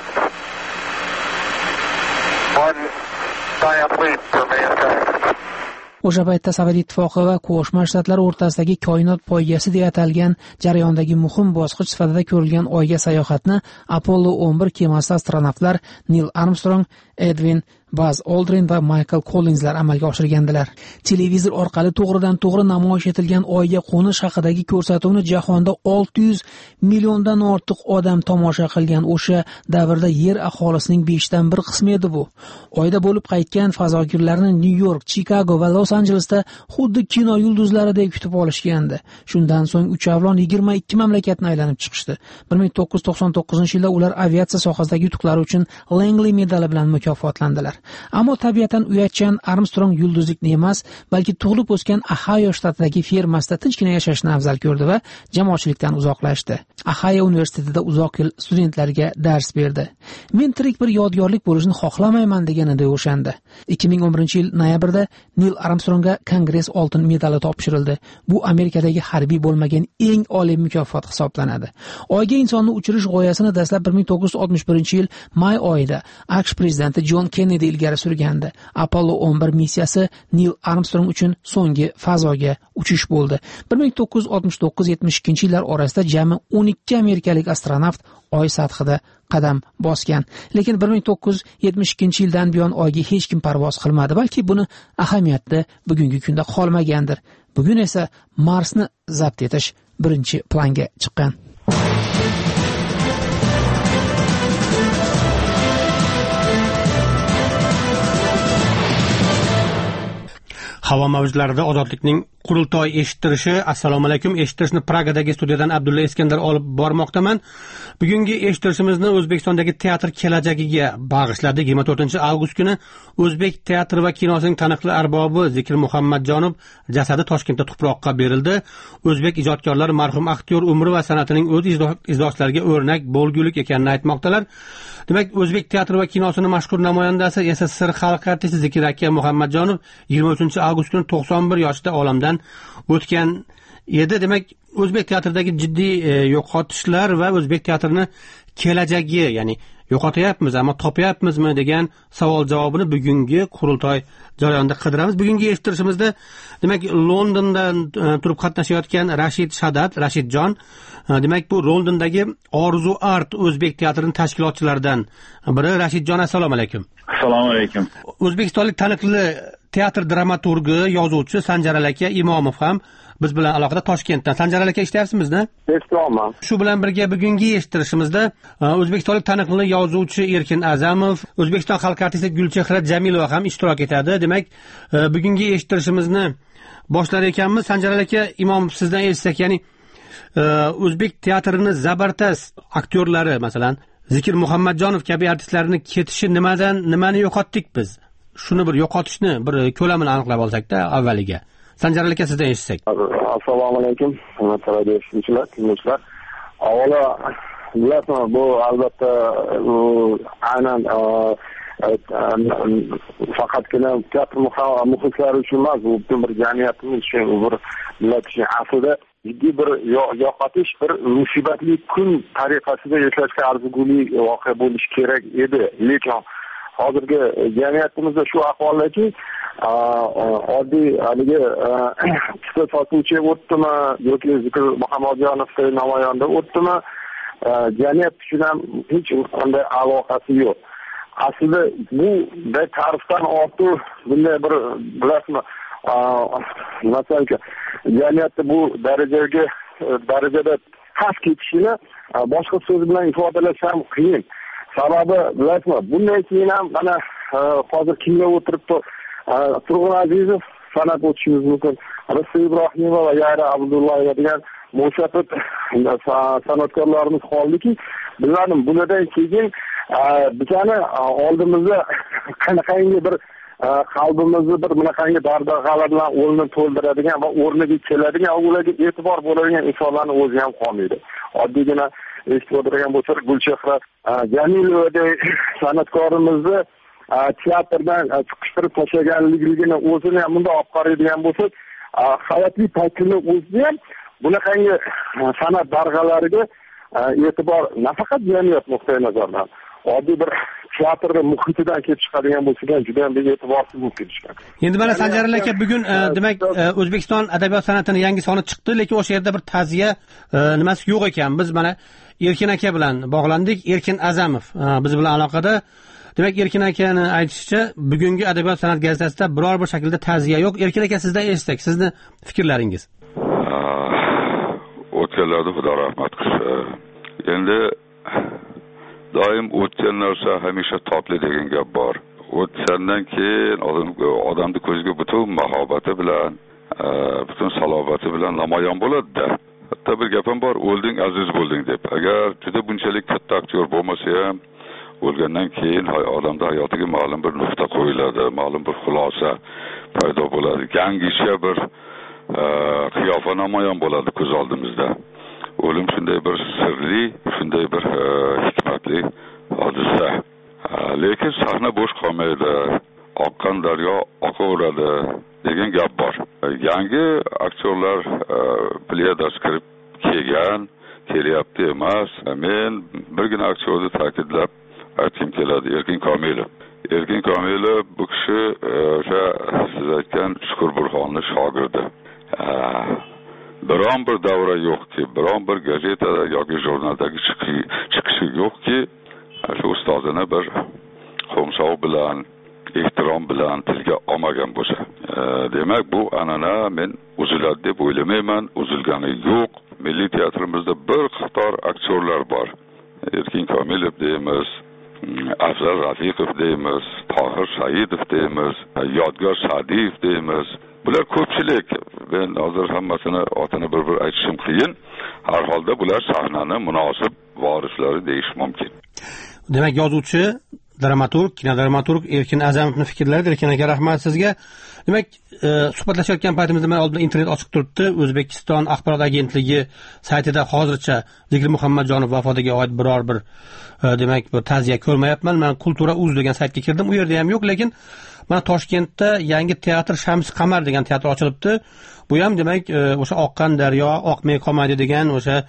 One giant leap for mankind. O'sha paytda Sovet ittifoqi va Qo'shma Shtatlar o'rtasidagi koinot poygasi deya atalgan jarayondagi muhim bosqich sifatida ko'rilgan Oyga sayohatni Apollo 11 kemasi astronavtlar Nil Armstrong, Edwin Buzz Aldrin va Michael Collinslar amalga oshirgandilar. Televizor orqali to'g'ridan-to'g'ri namoyish etilgan Oyga qo'nish haqidagi ko'rsatuvni jahonda 600 milliondan ortiq odam tomosha qilgan. O'sha davrda yer aholisining 5dan 1 qismi edi bu. Oyda bo'lib qaytgan fazoyirlarni New-York, Chicago va Los Anjelesda xuddi kino yulduzlaridek kutib olishgandi. Shundan so'ng uchavlon 22 mamlakatni aylanib chiqishdi. 1999-yilda ular aviatsiya sohasidagi yutuqlari uchun Langley medali bilan mukofotlandilar. Ammo tabiatan uyatchan Armstrong yulduzlikni emas, balki tug'ilib o'sgan Ohio shtatidagi fermasida tinchgina yashashni afzal ko'rdi va jamoatchilikdan uzoqlashdi. Ohio universitetida uzoq yil studentlarga dars berdi. Men tirik bir yodgorlik bo'lishini xohlamayman degan edi o'shanda. 2011-yil noyabrda Nil Armstrongga Kongress oltin medali topshirildi. Bu Amerikadagi harbiy bo'lmagan eng oliy mukofot hisoblanadi. Oyga insonni uchirish g'oyasini dastlab 1961-yil may oyida AQSh prezidenti John Kennedy ilgari surgandi. Apollo 11 missiyasi Nil Armstrong uchun so'nggi fazoga uchish bo'ldi. 1969-72-yillar orasida jami 12 amerikalik astronavt Oy sathida qadam bosgan. Lekin 1972-yildan buyon Oyga hech kim parvoz qilmadi, balki buni ahamiyati bugungi kunda qolmagandir. Bugun esa Marsni zabt etish birinchi planga chiqqan. Havo mavjlarida ozodlikning qurultoy eshittirishi. Assalomu alaykum. Eshittirishni Pragadagi studiyadan Abdulla Iskandar olib bormoqdaman. Bugungi eshittirishimizni O'zbekistondagi teatr kelajagiga bag'ishladik. 24-avgust kuni O'zbek teatri va kinosining taniqli arbobi Zikr Muhammadjonov jasadi Toshkentda tuproqqa berildi. O'zbek ijodkorlari marhum aktyor umri va san'atining o'z izdoshlariga o'rnak bo'lgulik ekanini aytmoqdalar. Demak, O'zbek teatri va kinosining mashhur namoyandasi SSSR xalq artisti Zikr aka Muhammadjonov 23-avgust kuni 91 yoshida olamdan o'tgan edi. Demak, O'zbek teatridagi jiddiy yo'qotishlar va O'zbek teatrini kelajagi, ya'ni yo'qotyapmiz, ammo topyapmizmi degan savol javobini bugungi qurultoy jarayonida qidiramiz. Bugungi eshittirishimizda demak Londondan turib qatnashayotgan Rashidjon, demak bu Londondagi Orzu Art o'zbek teatrining tashkilotchilaridan biri. Rashidjon, assalomu alaykum. Assalomu alaykum. O'zbekistonlik taniqli teatr dramaturgi, yozuvchi Sanjar aka Imomov ham biz bilan aloqada Toshkentdan. Sanjar aka, eshityapsizmi? Eshityapman. Shu bilan birga bugungi eshittirishimizda o'zbekistonlik taniqli yozuvchi Erkin Azamov, O'zbekiston xalq artisti Gulchehra Jamilova ham ishtirok etadi. Demak, bugungi eshittirishimizni boshlar ekanmiz. Sanjar aka, Imomov, sizdan eshitsak, ya'ni o'zbek teatrining zabardast aktyorlari, masalan, Zikir Muhammadjonov kabi artistlarning ketishi nimani yo'qotdik biz? Shuni bir yo'qotishni bir ko'lamini aniqlab olsak-da avvaliga. Sanjar aka, sizdan eshitsak. Assalomu alaykum, hurmatli radio tinglovchilar. Avvalo, bilasizmi, bu albatta aynan faqatgina teatr muxlislari uchun emas, bu butun bir jamiyatimiz uchun, bir millat uchun aslida jiddiy bir yo'qotish, bir musibatli kun tariqasida yashashga arziguli voqea bo'lishi kerak edi. Lekin hozirgi jamiyatimizda shu ahvoldaki, oddiy haligi kitob sotuvchi o'tdimi yoki Zikr Muhammadjonovning namoyonda o'tdimi, jamiyat uchun ham hech qanday aloqasi yo'q. Aslida bu ta'rifdan ortiq bunday bir, bilasizmi, masalan, jamiyatda bu darajada past ketishini boshqa so'z bilan ifodalash ham qiyin. Sababi, bilasizmi, bundan keyin ham mana hozir kimlar o'tiribdi, Turg'un Azizov san'at o'tishimiz mumkin, Rasul Ibrohimova va Yara Abdullayeva degan mo'safat san'atkorlarimiz qoldiki, biladim bulardan keyin bizani oldimizda qanaqangi bir qalbimizni bir bunaqangi dardag'alar bilan o'rnini to'ldiradigan va o'rniga keladigan, ularga e'tibor bo'ladigan insonlarni o'zi ham qolmaydi. Oddiygina eshitib o'tirgan bo'lsak, Gulchehra Jamilovadek san'atkorimizni teatrdan chiqishtirib tashlaganligini o'zini ham bunday olib qaraydigan bo'lsak, hayotli paytini o'zida ham bunaqangi san'at darg'alariga e'tibor nafaqat jamiyat nuqtai nazaridan, oddiy bir teatrning muhitidan kelib chiqadigan bo'lsa ham juda ham e'tiborsiz bo'lib ketishgan. Endi mana Sanjar aka, bugun demak O'zbekiston adabiyot san'atining yangi soni chiqdi, lekin o'sha yerda bir ta'ziya nimasi yo'q ekan. Biz mana Erkin aka bilan bog'landik. Erkin Azamov biz bilan aloqada. Demak, Erkin akani aytishicha, bugungi adabiyot san'at gazetasida biror bir shaklda ta'ziya yo'q. Erkin aka, sizdan eshitsak, sizni fikrlaringiz. O'tganlarga Xudo rahmat qilsin. Endi doim o'tgan narsa hamisha totli degan gap bor. O'tgandan keyin odamning ko'ziga butun mahobati bilan, butun salobati bilan namoyon bo'ladi-da. Hatto bir gapim bor, o'lding aziz bo'lding deb. Agar juda bunchalik katta aktyor bo'lmasa ham, o'lgandan keyin odamda hayotiga ma'lum bir nuqta qo'yiladi, ma'lum bir xulosa paydo bo'ladi. Yangicha bir qiyofa namoyon bo'ladi ko'z oldimizda. O'lim shunday bir sirli, shunday bir hikmatli hodisa. Lekin sahna bo'sh qolmaydi. Oqqan daryo oqaveradi degan gap bor. Yangi aktyorlar pleyadasi kirib kelyapti emas. Men birgina aktyorni ta'kidlab aytkim keladi, Erkin Komilov. Erkin Komilov bu kishi o'sha siz aytgan Shukur Burxonning shogirdi. Biron bir davra yo'qki, biron bir gazetada yoki jurnaldagi chiqishi yo'qki, shu ustozini bir qo'mshov bilan, ehtirom bilan tilga olmagan bo'lsa. Demak, bu an'ana men uziladi deb o'ylamayman, uzilgani yo'q. Milliy teatrimizda bir qator aktyorlar bor. Erkin Komilov deymiz, Afzal Rafiqov deymiz, Tohir Saidov deymiz, Yodgor Sa'diyev deymiz. Bular ko'pchilik. Men hozir hammasini otini bir aytishim qiyin. Har holda bular sahnani munosib vorislari deyish mumkin. Demak, yozuvchi, dramaturg, kinodramaturg Erkin Azamovning fikrlari. Erkin aka, rahmat sizga. Demak, suhbatlashayotgan paytimizda men oldimda internet ochiq turibdi. O'zbekiston axborot agentligi saytida hozircha Zikr Muhammadjonov vafotiga oid biror bir demak bir ta'ziya ko'rmayapman. Men Kultura.uz degan saytga kirdim. U yerda ham yo'q, lekin mana Toshkentda yangi teatr Shams Qamar degan teatr ochilibdi. Bu ham demak o'sha oqqan daryo oqmay qolmaydi degan o'sha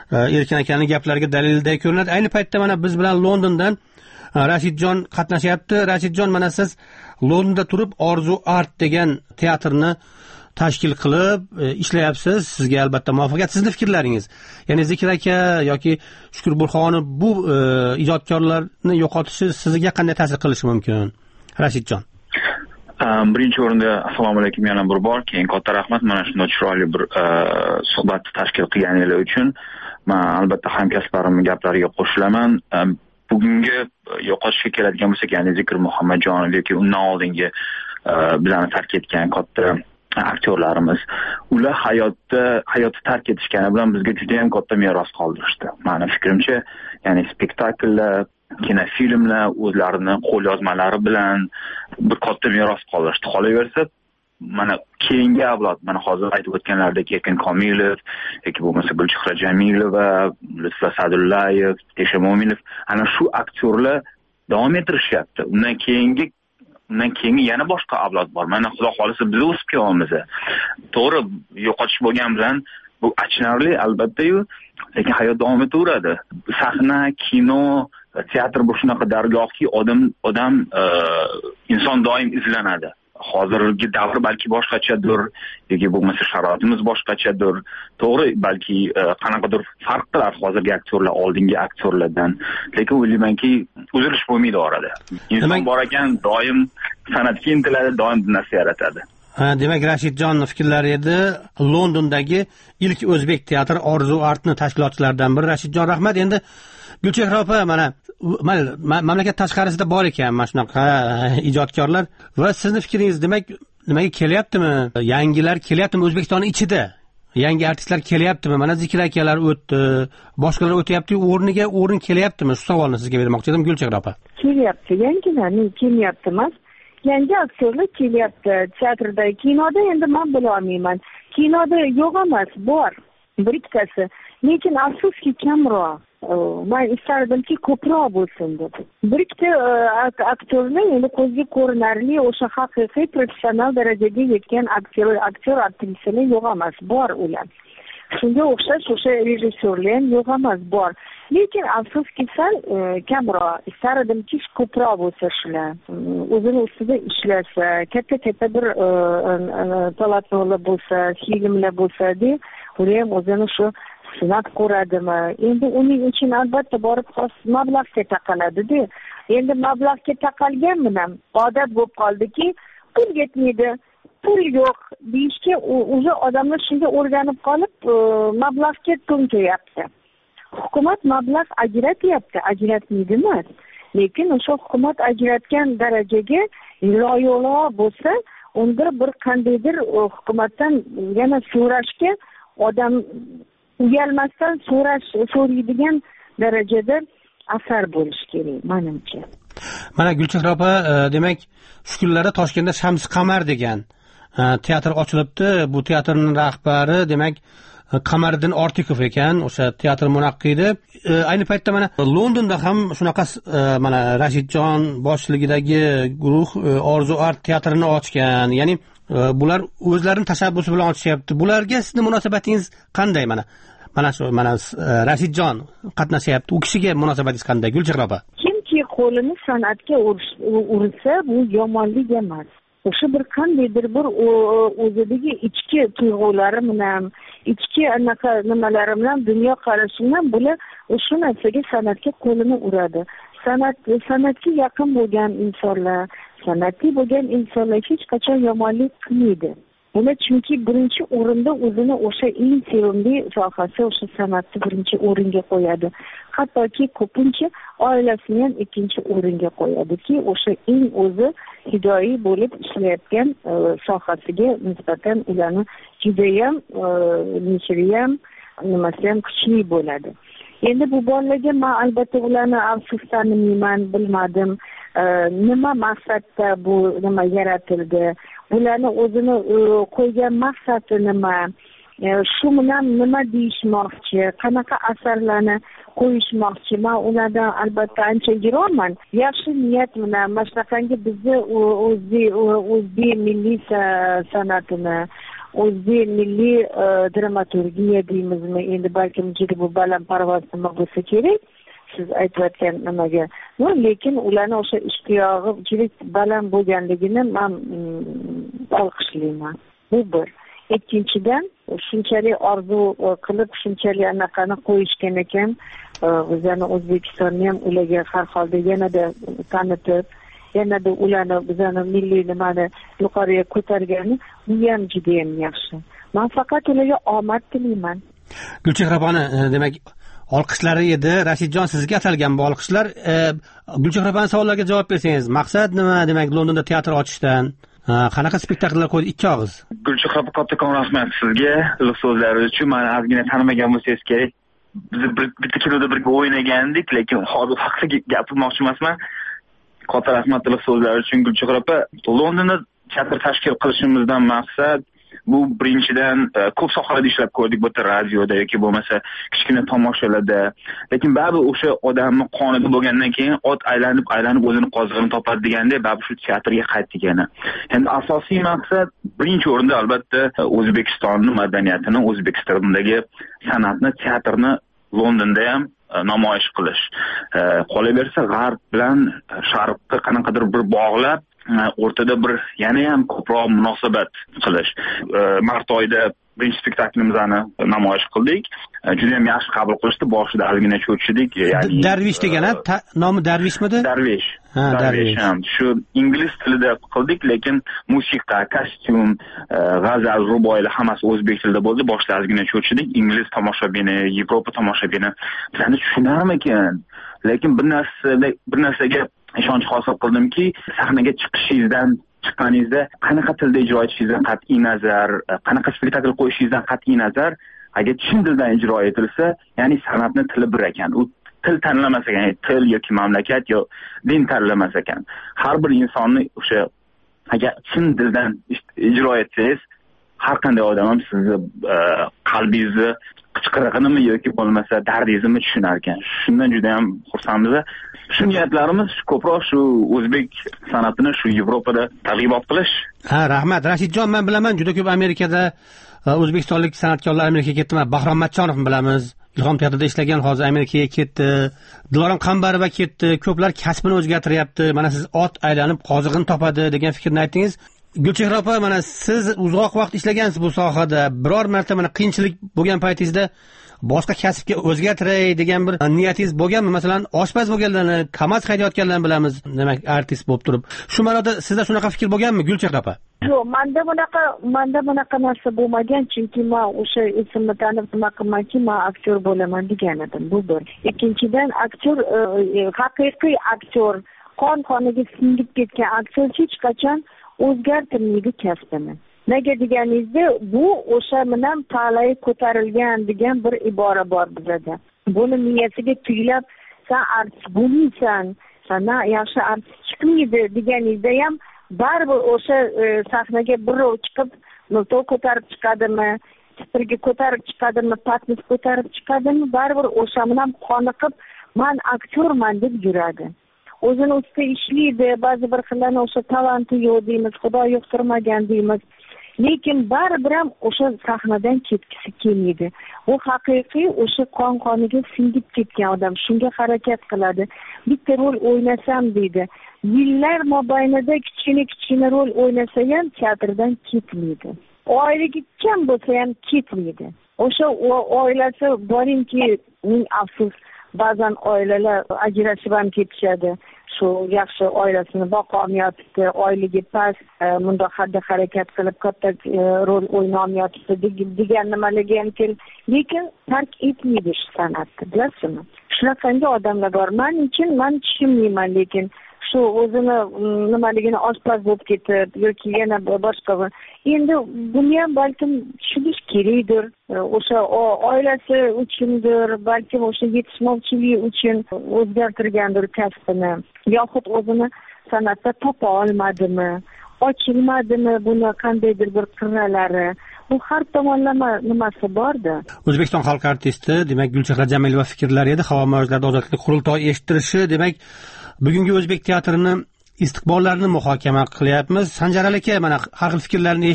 Erkin akaning gaplariga dalilday ko'rinadi. Ayni paytda mana biz bilan Londondan Rashidjon qatnashyapti. Rashidjon, mana siz Londonda turib Orzu Art degan teatrni tashkil qilib ishlayapsiz. Sizga albatta muvaffaqiyat. Sizning fikrlaringiz, ya'ni Zikir aka yoki Shukur Burxonov bu ijodkorlarni yo'qotishi sizga qanday ta'sir qilishi mumkin? Rashidjon. Birinchi o'rinda assalomu alaykum yana bir bor. Keyin katta rahmat mana shunday chiroyli bir suhbat tashkil qilganingiz uchun. Men albatta hamkasblarimning gaplariga qo'shilaman. Bugungi yo'qotishga keladigan bo'lsak, ya'ni Zikir Muhammadjonov yoki undan oldingi bizlarni tark etgan katta aktyorlarimiz, ular hayotni tark etishgani bilan bizga juda ham katta meros qoldirishdi. Mening fikrimcha, ya'ni spektakllar, kinofilmlar o'zlarining qo'lyozmalari bilan bir katta meros qoldirishdi. Qolaversa, mana keyingi avlod, mana hozir aytib o'tganlaridek Erkin Komilov yoki bo'lmasa Gulchehra Jamilova, Lutfa Sadullayev, Tesha Mo'minov, ana shu aktyorlar davom ettirishyapti. Undan keyingi yana boshqa avlod bor. Mana xudo xolisa biz o'sib kelamiz. To'g'ri, yo'qotish bo'lgan bilan bu achinarli albatta-yu, lekin hayot davom etaveradi. Sahna, kino, teatr bu shunaqa dargohki, odam inson doim izlanadi. Hozirgi davr balki boshqachadir yoki bo'lmasa sharoitimiz boshqachadir. To'g'ri, balki qanaqadir farq qilar hozirgi aktyorlar oldingi aktyorlardan. Lekin o'ylaymanki, uzilish bo'lmaydi orada. Inson bor ekan, doim san'atga intiladi, doim narsa yaratadi. Demak, Rashidjon fikrlari edi. Londondagi ilk o'zbek teatri Orzu Artni tashkilotchilaridan biri. Rashidjon, rahmat. Endi Gulchehra opa, mana mamlakat tashqarisida bor ekan mana shunaqa ijodkorlar va sizning fikringiz, demak, nimaga kelyaptimi? Yangilar kelyaptimi O'zbekistonning ichida? Yangi artistlar kelyaptimi? Mana Zikir akalar o'tdi, boshqalar o'tyapti, o'rniga o'rin kelyaptimi? Shu savolni sizga bermoqchi edim, Gulchehra opa. Kelyapti, yangilarning kelyapti emas. Yangi aktyorlar kelyapti. Teatrda, kinoda endi men bila olmayman. Kinoda yo'q emas, bor. Bir ikkitasi. Lekin afsuski kamroq. Men istardimki ko'proq bo'lsin deb. Bir ikkita aktyorlar endi ko'zga ko'rinarli, o'sha haqiqiy professional darajaga yetgan aktyor, aktrisalar yo'q emas, bor ular. Shunga o'xshash o'sha rejissyorlar ham yo'q emas, bor. Lekin afsuski sal kamroq. Istardimki ko'proq bo'lsa shular. O'zini ustida ishlasa, katta bir palatnolar bo'lsa, filmlar bo'lsa deb, ular ham o'zini shu sinab ko'radimi? Endi uning uchun albatta borib mablag'ga taqaladi-da. Endi mablag'ga taqalgan bilan odat bo'lib qoldiki, pul yetmaydi, pul yo'q deyishga o'zi odamlar shunga o'rganib qolib, mablag'ga to'nkayapti. Hukumat mablag' ajratyapti, ajratmaydi emas. Lekin o'sha hukumat ajratgan darajaga loyiqlar bo'lsa, unda bir qandaydir hukumatdan yana so'rashga odam uyalmasdan so'raydigan darajada asar bo'lishi kerak, menimcha. Mana Gulchehra opa, demak, shu kunlarda Toshkentda Shams Qamar degan teatr ochilibdi. Bu teatrning rahbari, demak, Qamariddin Ortiqov ekan, o'sha teatr munaqqidi. Ayni paytda mana Londonda ham shunaqa mana Rashidjon boshchiligidagi guruh Orzu Art teatrini ochgan. Ya'ni bular o'zlarining tashabbusi bilan ochyapti. Bularga sizning munosabatingiz qanday? Mana Rashidjon qatnashyapti. U kishiga munosabatingiz qanday, Gulchehra opa? Kimki qo'lini san'atga ursa, bu yomonlik emas. O'sha bir qandaydir bir o'zidagi ichki tuyg'ulari bilan, ichki anaqa nimalari bilan, dunyo qarashi bilan bular o'sha narsaga, san'atga qo'lini uradi. San'atga yaqin bo'lgan insonlar, san'atli bo'lgan insonlar hech qachon yomonlik qilmaydi. Ular chunki birinchi o'rinda o'zini o'sha eng sevimli sohasi, o'sha san'atni birinchi o'ringa qo'yadi. Hattoki ko'pincha oilasini ham ikkinchi o'ringa qo'yadiki, o'sha eng o'zi hidoyi bo'lib ishlayotgan sohasiga nisbatan ularni judayam nechiriyam nimasi ham kuchli bo'ladi. Endi bu bolalarga men albatta ularni afsuslanmayman, bilmadim. Nima maqsadda bu nima yaratildi? Ularni o'zini qo'ygan maqsadi nima? Shu bilan nima deyishmoqchi? Qanaqa asarlarni qo'yishmoqchi? Men ulardan albatta ancha yiroqman. Yaxshi niyat bilan mana shunaqangi bizni o'zbek milliy san'atini, o'zbek milliy dramaturgiya deymizmi, endi balkim juda bu balandparvoz nima bo'lsa kerak siz aytayotgan nimaga, lekin ularni o'sha ishtiyog'i juda baland bo'lganligini men olqishlayman. Bu bir. Ikkinchidan shunchalik orzu qilib shunchalik anaqani qo'yishgan ekan, bizani O'zbekistonni ham ularga har holda yanada tanitib, yanada ularni bizani milliy nimani yuqoriga ko'targani bu ham juda ham yaxshi. Men faqat ularga omad tilayman. Gulchehra opani, demak olqishlari edi. Rashidjon, sizga atalgan bu olqishlar. Gulchehra opani savollariga javob bersangiz, maqsad nima? Demak, Londonda teatr ochishdan qanaqa spektakllar qo'ydi? Ikki og'iz. Gulchehra opa, kattakon rahmat sizga so'zlari uchun. Meni ozgina tanimagan bo'lsangiz kerak. Biz bitta kinoda birga o'ynagandik, lekin hozir haqida gapirmoqchi emasman. Katta rahmat so'zlari uchun Gulchehra opa. Londonda teatr tashkil qilishimizdan maqsad bu birinchidan ko'p sohalarda ishlab ko'rdik, bu radioda yoki bo'lmasa kichkina tomoshalarda. Lekin baribir o'sha odamning qonida bo'lgandan keyin ot aylanib o'zini qozig'ini topadi deganda baribir shu teatrga qaytdigani. Endi asosiy maqsad birinchi o'rinda albatta O'zbekistonning madaniyatini, O'zbekistondagi san'atni, teatrni Londonda ham namoyish qilish. Qolaversa g'arb bilan sharqni qanaqadir bir bog'lab, o'rtada bir yana ham ko'proq munosabat qilish. Mart oyida birinchi spektaklimizni namoyish qildik. Juda ham yaxshi qabul qilishdi. Boshida ozgina cho'chidik. Ya'ni Darvish degan, nomi Darvishmidi? Darvish. Darvish. Shu ingliz tilida qildik, lekin musiqa, kostyum, g'azal, ruboiylar hammasi o'zbek tilida bo'ldi. Boshida ozgina cho'chidik. Ingliz tomoshabini, Yevropa tomoshabini bizani tushunarmikan? Lekin bir narsaga ishonch hosil qildimki, sahnaga chiqqaningizda qanaqa tilda ijro etishingizdan qat'iy nazar, qanaqa spektakl qo'yishingizdan qat'iy nazar, agar chin dildan ijro etilsa, ya'ni san'atni tili bir ekan. U til tanlamas ekan, ya'ni til yoki mamlakat yo din tanlamas ekan. Har bir insonni o'sha agar chin dildan ijro etsangiz, har qanday odam ham sizni qalbingizni qichqirig'ini yoki bo'lmasa dardingizni tushunar ekan. Shundan juda ham xursandmiz. Shu niyatlarimiz ko'proq shu o'zbek san'atini shu Yevropada targ'ibot qilish. Rahmat. Rashidjon, men bilaman, juda ko'p Amerikada o'zbekistonlik san'atkorlar Amerikaga ketdi. Bahrom Matchonovni bilamiz. Ilhom teatrida ishlagan, hozir Amerikaga ketdi. Dilorom Qambarova ketdi. Ko'plar kasbini o'zgartiryapti. Mana siz ot aylanib qozig'ini topadi degan fikrni aytdingiz. Gulchehra opa, mana siz uzoq vaqt ishlagansiz bu sohada. Biror marta mana qiyinchilik bo'lgan paytingizda boshqa kasbga o'zgartiray degan bir niyatingiz bo'lganmi? Masalan, oshpaz bo'lganlarni, KAMAZ haydayotganlarni bilamiz, demak, artist bo'lib turib. Shu ma'noda sizda shunaqa fikr bo'lganmi, Gulchehra opa? Yo'q, menda bunaqa narsa bo'lmagan, chunki men o'sha esimni tanib nima qilmanki, men aktyor bo'laman degan edim. Bu bir. Ikkinchidan, aktyor haqiqiy aktyor, qon-qoniga singib ketgan aktyor hech qachon o'zgartirmaydi kasbini. Nega deganingizda, bu o'sha bilan talay ko'tarilgan degan bir ibora bor bizda. Buni miyasiga tuylab, sen artist bo'lmaysan, sana yaxshi artist chiqmaydi deganingizda ham baribir o'sha sahnaga birov chiqib, milto ko'tarib chiqadimi, tipirga ko'tarib chiqadimi, patnis ko'tarib chiqadimi, baribir o'sha bilan qoniqib, men aktyorman deb yuradi. O'zini ustida ishlaydi, ba'zi bir xillarni o'sha talanti yo'q deymiz, Xudo yo'qtirmagan deymiz. Lekin baribir ham o'sha sahnadan ketgisi kelmaydi. U haqiqiy o'sha qon-qoniga singib ketgan odam, shunga harakat qiladi. Bitta rol o'ynasam deydi. Yillar mobaynida kichkina rol o'ynasa ham teatrdan ketmaydi. Oilaga kam bo'lsa ham ketmaydi. O'sha oilasi boringki, ming afsus, ba'zan oilalar ajrashib ham ketishadi. Shu yaxshi oilasini boqolmayotibdi, oyligi past, bundoq hadda harakat qilib katta rol o'ynayotibdi degan nimalarga ham lekin tark etmaydi shu san'atni, bilasizmi? Shunaqangi odamlar bor. Men tushunmayman, lekin shu o'zini nimaligini oshpaz bo'lib ketib yoki yana boshqa. Endi buni ham balkim tushunish kerakdir. O'sha oilasi uchundir, balkim o'sha yetishmovchilik uchun o'zgartirgandir kasbini. Yoxud o'zini san'atda topa olmadimi, ochilmadimi, buni qandaydir bir qirralari. Bu har tomonlama nimasi borda. O'zbekiston xalq artisti, demak, Gulchehra Jamilova fikrlari edi. Havo mavjlarida ozodlik qurultoyi eshittirishi, demak, bugungi o'zbek teatrini istiqbollarini muhokama qilyapmiz. Sanjar aka, mana har xil fikrlarni eshitdingiz.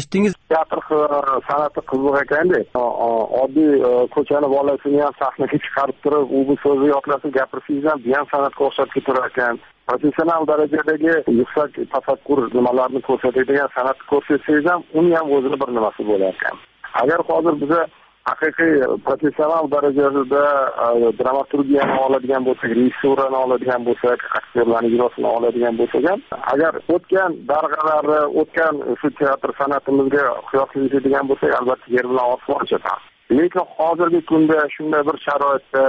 teatr san'ati qiziq ekanda, oddiy ko'chani bolasini ham sahnaga chiqarib turib, u bu so'zni yoqlasa gapirsangiz ham bu ham san'atga o'xshab ketarar ekan. Professional darajadagi yuksak tafakkur nimalarni ko'rsatadigan san'atni ko'rsatsangiz ham uni ham o'zini bir nimasi bo'lar ekan. Agar hozir biza haqiqiy professional darajada dramaturgiyani oladigan bo'lsak, rejissyorani oladigan bo'lsak, aktyorlarning ijrosini oladigan bo'lsak ham, agar o'tgan darg'alari, o'tgan shu teatr san'atimizga qiyoslaydigan bo'lsak, albatta yer bilan osmon chetadi. Lekin hozirgi kunda shunday bir sharoitda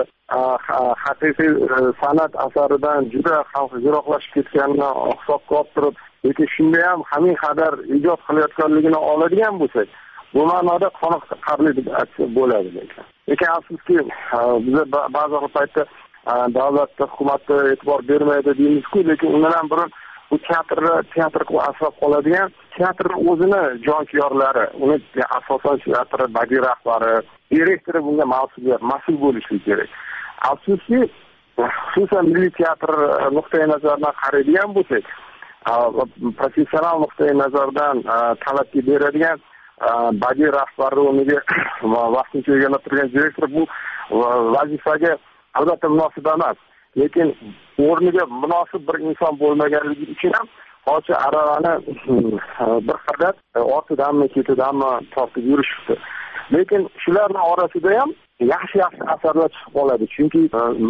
haqiqiy san'at asaridan juda yiroqlashib ketganini hisobga olib turib, lekin shunda ham hamma qadar ijod qilayotganligini oladigan bo'lsak, bu ma'noda qoniqarli deb aytsa bo'ladi. Lekin afsuski biza ba'zi paytda davlat hukumati e'tibor bermaydi deymiz-ku, lekin undan ham burun bu teatrga asrab qoladigan teatrning o'zini jonkuyarlari, uni asosan teatr badiiy rahbari, direktori bunga mas'ul bo'lishi kerak. Afsuski, xususan milliy teatr nuqtai nazaridan qaraydigan bo'lsak, professional nuqtai nazardan talabga beradigan badiiy rahbari o'rniga vaqtincha egallab turgan direktor bu vazifaga albatta munosib emas. Lekin o'rniga munosib bir inson bo'lmaganligi uchun ham hozir aravani bir qadar ortidanmi ketidanmi tortib yurishibdi. Lekin shularning orasida ham yaxshi asarlar chiqib qoladi. Chunki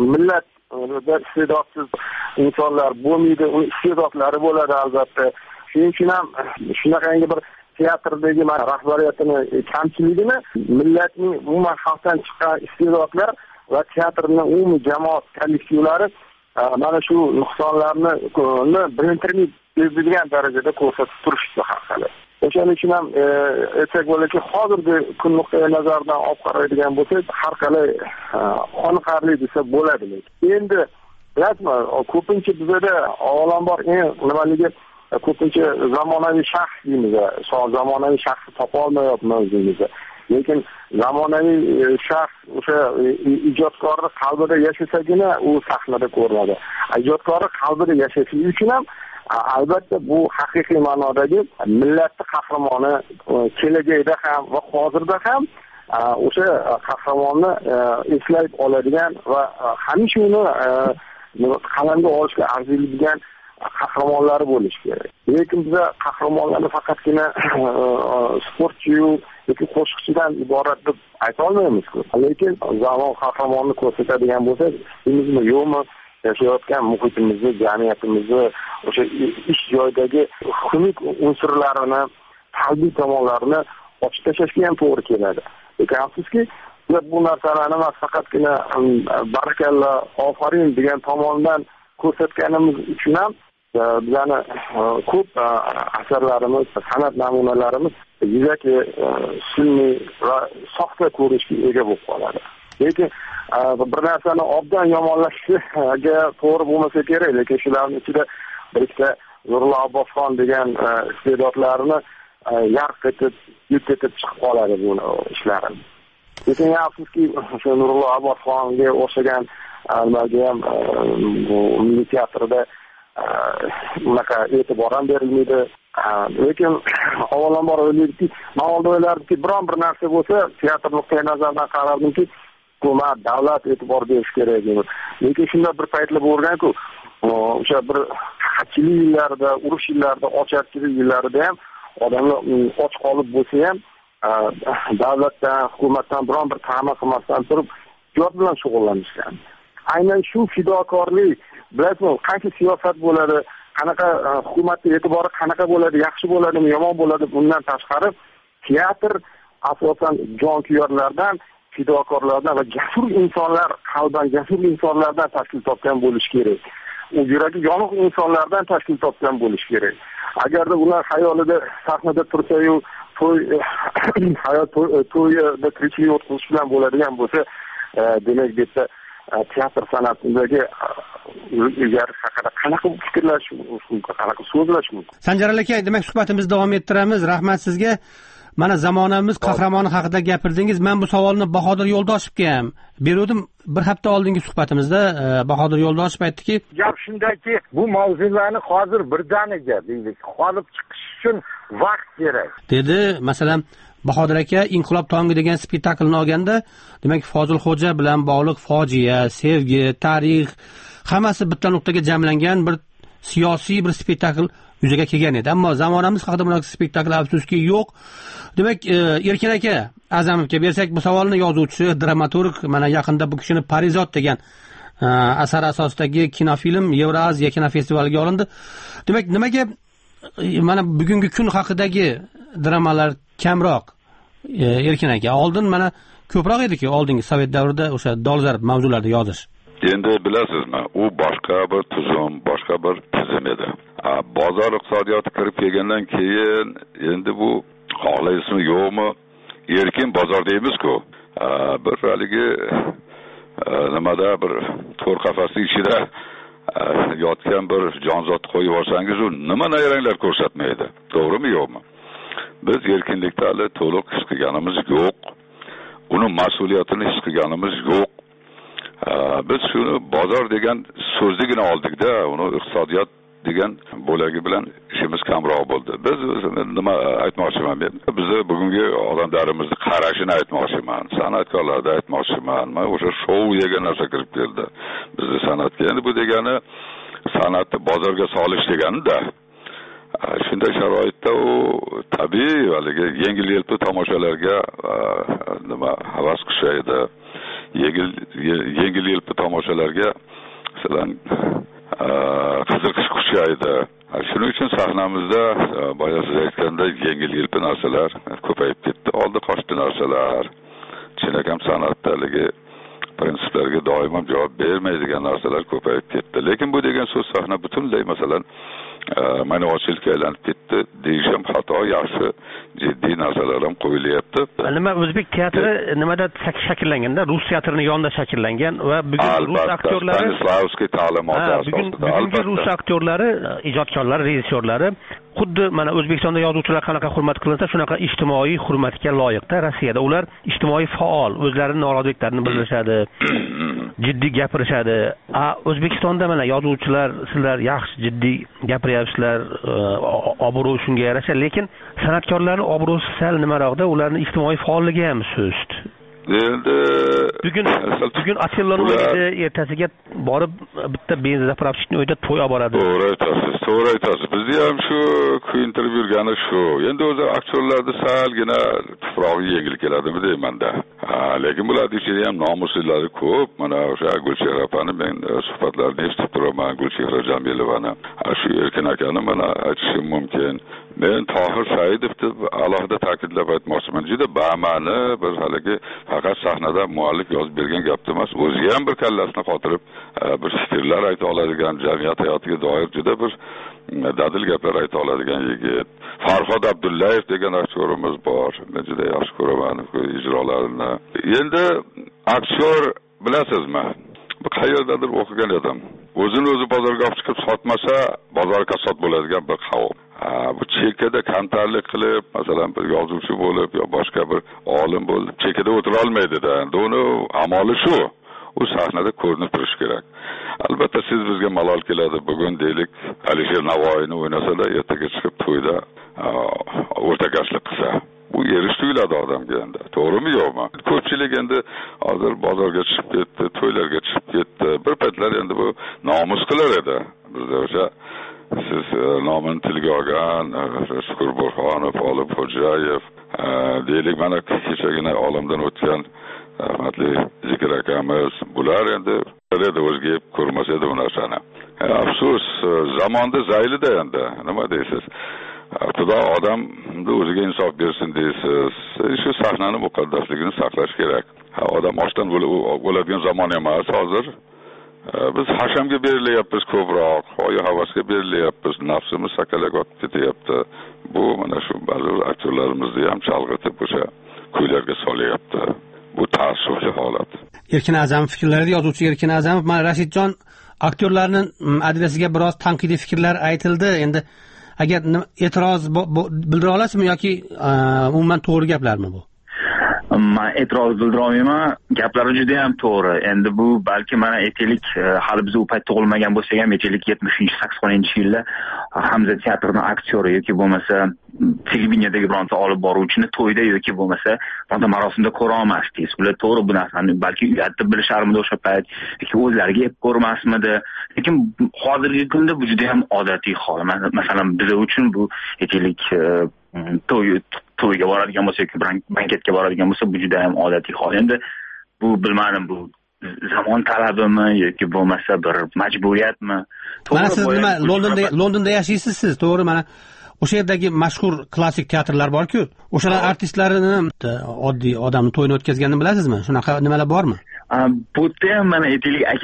millatda iste'dodsiz insonlar bo'lmaydi, uning iste'dodlari bo'ladi albatta. Shuning uchun ham shunaqangi bir teatrdagi rahbariyatini kamchiligini millatning umuman xalqdan chiqqan iste'dodlar va teatrning umumiy jamoat kollektivlari mana shu nuqsonlarni bilintirmay bezdigan darajada ko'rsatib turishdi haqida. O'shaning uchun ham aytsak bo'ladiki, hozirgi kun nuqtai nazaridan olib qaraydigan bo'lsak, har qalay qoniqarli desa bo'ladi. Endi bilasizmi, ko'pincha bizda avvalambor nimaligi ko'pincha zamonaviy shaxs deymiz, zamonaviy shaxsni topa olmayapmiz deymiz. Lekin zamonaviy shaxs o'sha ijodkorning qalbida yashasagina u sahnada ko'rinadi. Ijodkorning qalbida yashashi uchun ham albatta bu haqiqiy ma'nodagi millatning qahramoni kelajakda ham va hozirda ham o'sha qahramonni eslayib oladigan va hamisha uni qalamga olishga arziydigan qahramonlari bo'lishi kerak. Lekin biz qahramonlarni faqatgina sportchi yoki qo'shiqchidan iborat deb ayta olmaymiz-ku. Lekin zamon qahramonni ko'rsatadigan bo'lsak, bizmi yo'qmi, yashayotgan muhitimizni, jamiyatimizni, o'sha ish joyidagi xunuk unsurlarini, salbiy tomonlarini ochib tashlashga ham to'g'ri keladi. Lekin afsuski, bu narsalarni emas faqatgina barakalla, ofarin degan tomondan ko'rsatganimiz uchun ham bizani ko'p asarlarimiz, san'at namunalarimiz yuzaki sun'iy va soxta ko'rinishga ega bo'lib qoladi. Lekin bir narsani obdan yomonlashga to'g'ri bo'lmasa kerak, lekin shularning ichida bir ikkita Nurullo Abbosxon degan iste'dodlarni yarq etib, yut etib chiqib qoladi bu ishlari. Lekin afsuski, o'sha Nurullo Abbosxonga o'xshagan nimaga ham milliy teatrda unaqa e'tibor ham berilmaydi. Lekin avvalambor o'ylaydiki, men oldin o'ylardimki, biron bir narsa bo'lsa, teatr nuqtai nazaridan qarardimki, hukumat, davlat e'tibor berish kerak edi. Lekin shunda bir paytlar bo'lgan-ku, o'sha bir qachilik yillarda, urush yillarida, ocharchilik yillarida ham odamlar och qolib bo'lsa ham davlatdan, hukumatdan biron bir ta'min qilmasdan turib, ijod bilan shug'ullanishgan. Aynan shu fidokorlik, bilasizmi, qancha siyosat bo'ladi, qanaqa hukumatning e'tibori qanaqa bo'ladi, yaxshi bo'ladimi, yomon bo'ladi, bundan tashqari teatr asosan jonkuyarlardan, fidokorlardan va jasur insonlar, qalban jasur insonlardan tashkil topgan bo'lishi kerak. U yuragi yoniq insonlardan tashkil topgan bo'lishi kerak. Agarda ular xayolida sahnada tursa-yu, to'yda tiriklik o'tkazish bilan bo'ladigan bo'lsa, demak desa teatr san'atidagi ilgari haqida qanaqa fikrlash mumkin, qanaqa so'zlash mumkin. Sanjar aka, demak suhbatimizni davom ettiramiz. Rahmat sizga. mana zamonamiz qahramoni haqida gapirdingiz. Men bu savolni Bahodir Yo'ldoshevga ham berdim. Bir hafta oldingi suhbatimizda Bahodir Yo'ldoshev aytdiki, gap shundaki, bu mavzularni hozir birdaniga deylik, olib chiqish uchun vaqt kerak. Dedi, masalan, Bahodir aka Inqilob tongi degan spektaklni olganda, demak Fozilxo'ja bilan bog'liq fojia, sevgi, tarix hammasi bitta nuqtaga jamlangan bir siyosiy bir spektakl yuzaga kelgan edi. Ammo zamonamiz haqida bunaqa spektakl afsuski yo'q. Demak, Erkin aka Azamovga bersak, bu savolni yozuvchi, dramaturg, mana yaqinda bu kishini Parizod degan asar asosidagi kinofilm Yevroaziya kinofestivaliga olindi. Demak, nimaga mana bugungi kun haqidagi dramalar kamroq? Erkin aka, oldin mana ko'proq edi-ku, oldingi Sovet davrida o'sha dolzarb mavzularda yozish. Endi bilasizmi, u boshqa bir tuzum, boshqa bir tizim edi. Bozor iqtisodiyoti kirib kelgandan keyin endi bu xohlaysizmi yo'qmi, erkin bozor deymiz-ku. Bir haligi nimada bir to'r qafasning ichida yotgan bir jonzot qo'yib olsangiz, u nima nayranglar ko'rsatmaydi. To'g'rimi yo'qmi? Biz erkinlikda hali to'liq his qilganimiz yo'q. Uning mas'uliyatini his qilganimiz yo'q. Biz shuni bozor degan so'zligini oldikda, uni iqtisodiyot degan bo'lagi bilan ishimiz kamroq bo'ldi. Biz nima aytmoqchiman men? Bizni bugungi odamlarimizni qarashini aytmoqchiman, san'atkorlarni aytmoqchiman. Men o'sha shou degan narsa kirib keldi bizni san'atga. Endi bu degani san'atni bozorga solish degani-da. Shunday sharoitda u tabiiy haligi yengil-yelpi tomoshalarga nima havas qilishadi. Yengil-yelpi tomoshalarga masalan qiziqish kuchaydi. Shuning uchun sahnamizda boya siz aytganda yengil-yelpi narsalar ko'payib ketdi. Oldi qochdi narsalar, chinakam san'atdagi prinsiplarga doim ham javob bermaydigan narsalar ko'payib ketdi. Lekin bu degan so'z sahna butunlay masalan ma'nochilikka aylanib ketdi deyishim xato. Yaxshi jiddiy narsalar ham qo'yilyapti. Nima o'zbek teatri nimada shakllanganda, rus teatrining yonida shakllangan va bugun rus aktyorlari Stanislavskiy ta'limoti asosida bugungi rus aktyorlari, ijodkorlari, rejissyorlari xuddi mana O'zbekistonda yozuvchilar qanaqa hurmat qilinsa, shunaqa ijtimoiy hurmatga loyiqda. Rossiyada ular ijtimoiy faol, o'zlarining noroziliklarini bildirishadi, jiddiy gapirishadi. O'zbekistonda mana yozuvchilar, sizlar yaxshi jiddiy gapiryapsizlar, obro' shunga yarasha, lekin san'atkorlarning obro'si sal nimaroqda, ularning ijtimoiy faolligi ham sust. Endi bugun Atillani o'yida ertasiga borib bitta benzozapravchnikni o'yida to'y olib boradi. To'g'ri aytasiz. Bizda ham shu kuyintirib yurgani shu. Endi o'zi aktyorlarda salgina tuprog'i yengil keladimi deymanda. Lekin bularning ichida ham nomuslilari ko'p. Mana o'sha Gulchehra opani men suhbatlarini eshitib turaman, Gulchehra Jamilovani. Shu Erkin akani mana aytishim mumkin. Men Tohir Saidovni alohida ta'kidlab aytmoqchiman. Juda bama'ni bir haligi faqat sahnada muallif yozib bergan gapda emas, o'ziga ham bir kallasini qotirib bir fikrlar ayta oladigan, jamiyat hayotiga doir juda bir dadil gaplar ayta oladigan yigit. Farhod Abdullayev degan aktyorimiz bor. Men juda yaxshi ko'raman ijrolarini. Endi aktyor bilasizmi? Qayerdadir o'qigan edim. O'zini o'zi bozorga olib chiqib sotmasa, bozor kasod bo'ladigan bir qavm. Bu chekada kamtarlik qilib, masalan bir yozuvchi bo'lib yo boshqa bir olim bo'lib, chekada o'tira olmaydi-da. Endi uni amoli shu. U sahnada ko'rinib turish kerak. Albatta siz bizga malol keladi. Bugun deylik Alisher Navoiyni o'ynasa-da, ertaga chiqib to'yda o'rtakashlik qilsa. Bu erish tuyuladi odamga endi. To'g'rimi yo'qmi? Ko'pchilik endi hozir bozorga chiqib ketdi, to'ylarga chiqib ketdi. Bir paytlar endi bu nomus qilar edi. Bizda o'sha siz nomini tilga olgan Shukur Burxonov, Olib Xo'jayev, deylik mana kechagina olamdan o'tgan rahmatli Zikr akamiz, bular endi o'zga ko'rmas edi bu narsani. Afsus, zamonda zaylida endi. Nima deysiz? Xudo odamni o'ziga insof bersin deysiz. Shu sahnani muqaddasligini saqlash kerak. Odam ochdan o'ladigan zamon emas hozir. Biz hashamga berilyapmiz ko'proq, hoyu havasga berilyapmiz, nafsimiz sakalak otib ketyapti. Bu mana shu ba'zi aktyorlarimizni ham chalg'itib o'sha kuylarga solyapti. Bu ta'assufli holat. Erkin A'zamov fikrlarida yozuvchi Erkin A'zamov, mana Rashidjon aktyorlarning adresiga biroz tanqidiy fikrlar aytildi. Endi agar e'tiroz bildira olasizmi yoki umuman to'g'ri gaplarmi bu? Men e'tiroz bildira olmayman. Gaplari juda ham to'g'ri. Endi bu balki mana aytaylik, hali biz u payt tug'ilmagan bo'lsak ham, aytaylik 70-80-yilda Hamza teatrining aktyori yoki bo'lmasa televideniyadagi bironta olib boruvchini to'yda yoki bo'lmasa bironta marosimda ko'ra olmasdingiz. Ular to'g'ri bu narsani balki uyatda bilisharmidi o'sha payt yoki o'zlariga ep ko'rmasmidi. Lekin hozirgi kunda bu juda ham odatiy hol. Masalan, biz uchun bu aytaylik to'yga boradigan bo'lsa yoki banketga boradigan bo'lsa bu juda ham odatiy hol. Endi bu bilmadim, bu zamon talabimi yoki bo'lmasa bir majburiyatmi? Mana siz nima Londonda yashaysiz siz, to'g'ri? Mana o'sha yerdagi mashhur klassik teatrlar bor-ku, o'shalar artistlarini oddiy odamni to'yini o'tkazganini bilasizmi? Shunaqa nimalar bormi? Bu yerda ham mana aytaylik aka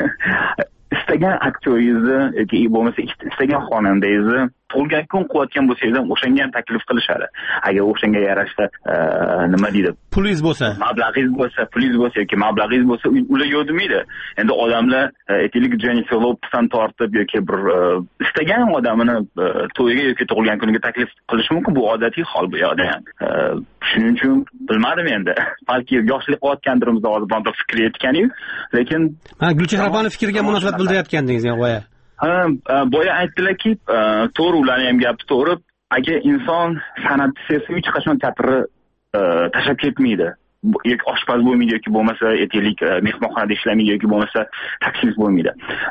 istagan aktyoringizni yoki bo'lmasa istagan xonandangizni tug'ilgan kun qilayotgan bo'lsangiz ham o'shanga ham taklif qilishadi. Agar o'shanga yarasha nima deydi? Pulingiz bo'lsa, pulingiz bo'lsa yoki mablag'ingiz bo'lsa, ular yo'q demaydi. Endi odamlar aytaylik Jennifer Lopesdan tortib yoki bir istagan odamini to'yiga yoki tug'ilgan kuniga taklif qilish mumkin. Bu odatiy hol bu yoqda ham. Shuning uchun bilmadim endi. Balki yoshlik qilayotgandirimiz hozir bironta fikr aytgan-yu, lekin Gulchehra opani fikriga munosabat bildirayotgandingiz boya. Boya aytdilarki, to'g'ri, ularning ham gapi to'g'ri. Agar inson san'atni sevsa, hech qachon teatrni tashlab ketmaydi. Yoki oshpaz bo'lmaydi yoki bo'lmasa aytaylik mehmonxonada ishlamaydi yoki bo'lmasa taksist bo'lmaydi.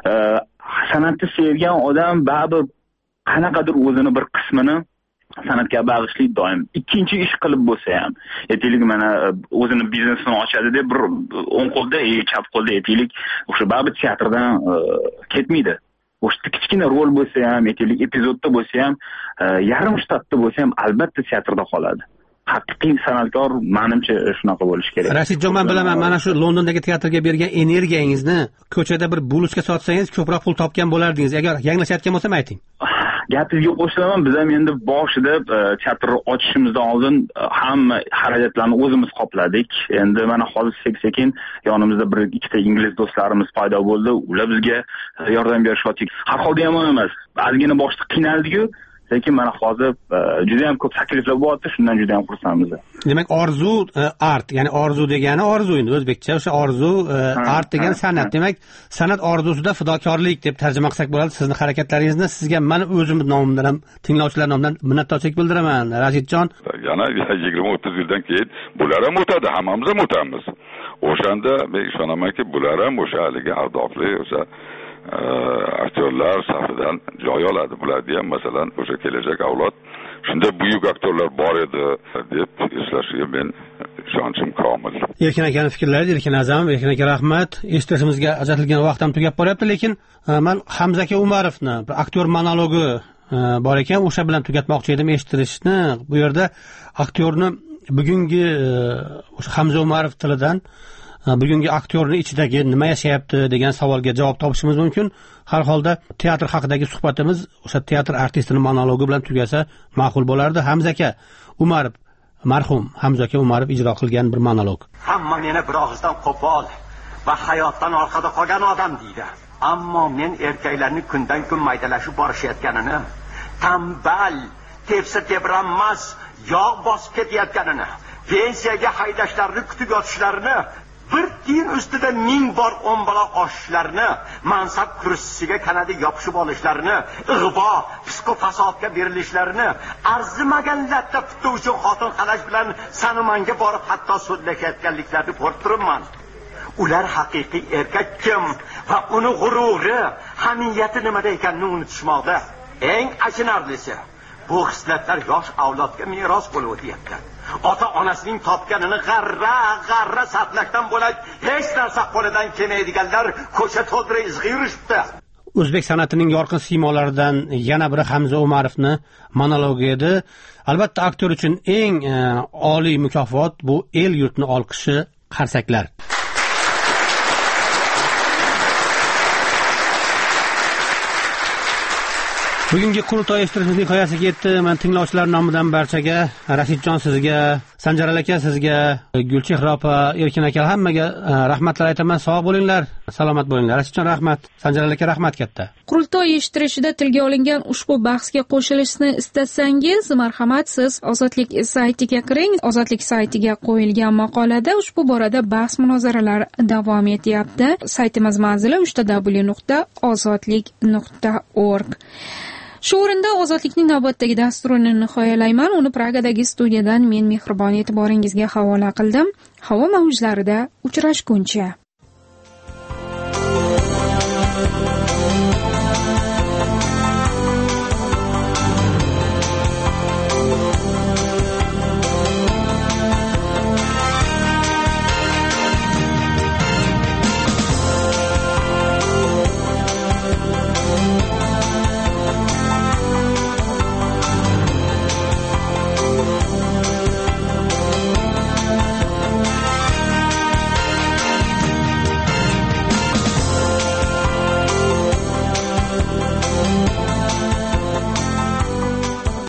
San'atni sevgan odam baribir qanaqadir o'zini bir qismini san'atga bag'ishlaydi doim. Ikkinchi ish qilib bo'lsa ham, aytaylik mana o'zini biznesini ochadi deb bir o'ng qo'lda, chap qo'lda aytaylik o'sha baribir teatrdan ketmaydi. O'sha kichkina rol bo'lsa ham, aytaylik epizodda bo'lsa ham, yarim shtatda bo'lsa ham albatta teatrda qoladi. Haqiqiy san'atkor menimcha shunaqa bo'lishi kerak. Rashidjon, men bilaman, mana shu Londondagi teatrga bergan energiyangizni ko'chada bir bulusga sotsangiz ko'proq pul topgan bo'lardingiz. Agar yanglishayotgan bo'lsam ayting. Gapingizga qo'shilaman. Biz ham endi boshida teatr ochishimizdan oldin hamma xarajatlarni o'zimiz qopladik. Endi mana hozir sekin yonimizda bir ikkita ingliz do'stlarimiz paydo bo'ldi. Ular bizga yordam berishyapti. Har holda yomon emas. Ozgina boshda qiynaldik-ku, lekin mana hozir juda ham ko'p takliflar bo'lyapti. Shundan juda ham xursandmiz. Demak, orzu art, ya'ni orzu degani orzu endi o'zbekcha, o'sha orzu art degan san'at. Demak, san'at orzusida fidokorlik deb tarjima qilsak bo'ladi. Sizning harakatlaringizni sizga men o'zim nomimdan ham tinglovchilar nomidan minnatdorchilik bildiraman, Rashidjon. Yana 20-30 yildan keyin bular ham o'tadi, hammamiz ham o'tamiz. O'shanda men ishonamanki, bular ham o'sha haligi ardofli o'sha aktyorlar safidan joy oladi. Bularga ham masalan o'sha kelajak avlod shunda buyuk aktyorlar bor edi deb eslashiga men ishonchim komil. Erkin akaning fikrlari, Erkin Azam, Erkin aka rahmat. Eshitishimizga ajratilgan vaqt ham tugab boryapti, lekin men Hamza aka Umarovni bir aktyor monologi bor ekan, o'sha bilan tugatmoqchi edim eshittirishni. Bu yerda aktyorni bugungi o'sha Hamza Umarov tilidan bugungi aktyorning ichidagi nima yashayapti degan savolga javob topishimiz mumkin. Har holda teatr haqidagi suhbatimiz o'sha teatr artistining monologi bilan tugasa ma'qul bo'lardi. Hamza aka Umarov, marhum Hamza aka Umarov ijro qilgan bir monolog. Hamma meni bir og'izdan qo'pol va hayotdan orqada qolgan odam deydi. Ammo men erkaklarning kundan kun maydalashib borishayotganini, tambal, tepsa tebranmas, yog' bosib ketayotganini, pensiyaga haydashlarini kutib yotishlarini, bir tiyin ustida 1000 bor o'mbaloq oshishlarini, mansab kursisiga kanada yopishib olishlarini, ig'vo, psixofasodga berilishlarini, arzimagan latta putta uchun xotin xalash bilan sanamanga borib hatto sudlashayotganliklarini ko'rib turibman. Ular haqiqiy erkak kim va uni g'ururi, hamiyati nimada ekanini unutishmoqda. Eng achinarlisi, bu xislatlar yosh avlodga meros bo'lib o'tyapti. Ota-onasining topganini g'arra sarflashdan bo'lak hech narsa qo'lidan kelmaydiganlar ko'cha to'ldirib izg'i yurishibdi. O'zbek san'atining yorqin siymolaridan yana biri Hamza Umarovni monologi edi. Albatta aktyor uchun eng oliy mukofot bu el yurtni olqishi, qarsaklar. Bugungi qurultoy eshittirishimiz nihoyasiga yetdi. Men tinglovchilar nomidan barchaga, Rashidjon sizga, Sanjar aka, sizga, Gulchehra opa, Erkin aka hammaga rahmatlar aytaman. Sog' bo'linglar, salomat bo'linglar. Uchun rahmat. Sanjar aka, rahmat katta. Qurultoy eshittirishida tilga olingan ushbu bahsga qo'shilishni istasangiz, marhamat, siz Ozodlik saytiga kiring. Ozodlik saytiga qo'yilgan maqolada ushbu borada bahs-munozaralar davom etyapti. Saytimiz manzili www.ozodlik.org. Shu o'rinda Ozodlikning navbatdagi dasturini nihoyalayman. Uni Pragadagi studiyadan men mehribon e'tiboringizga havola qildim. Havo mavjlarida uchrashguncha.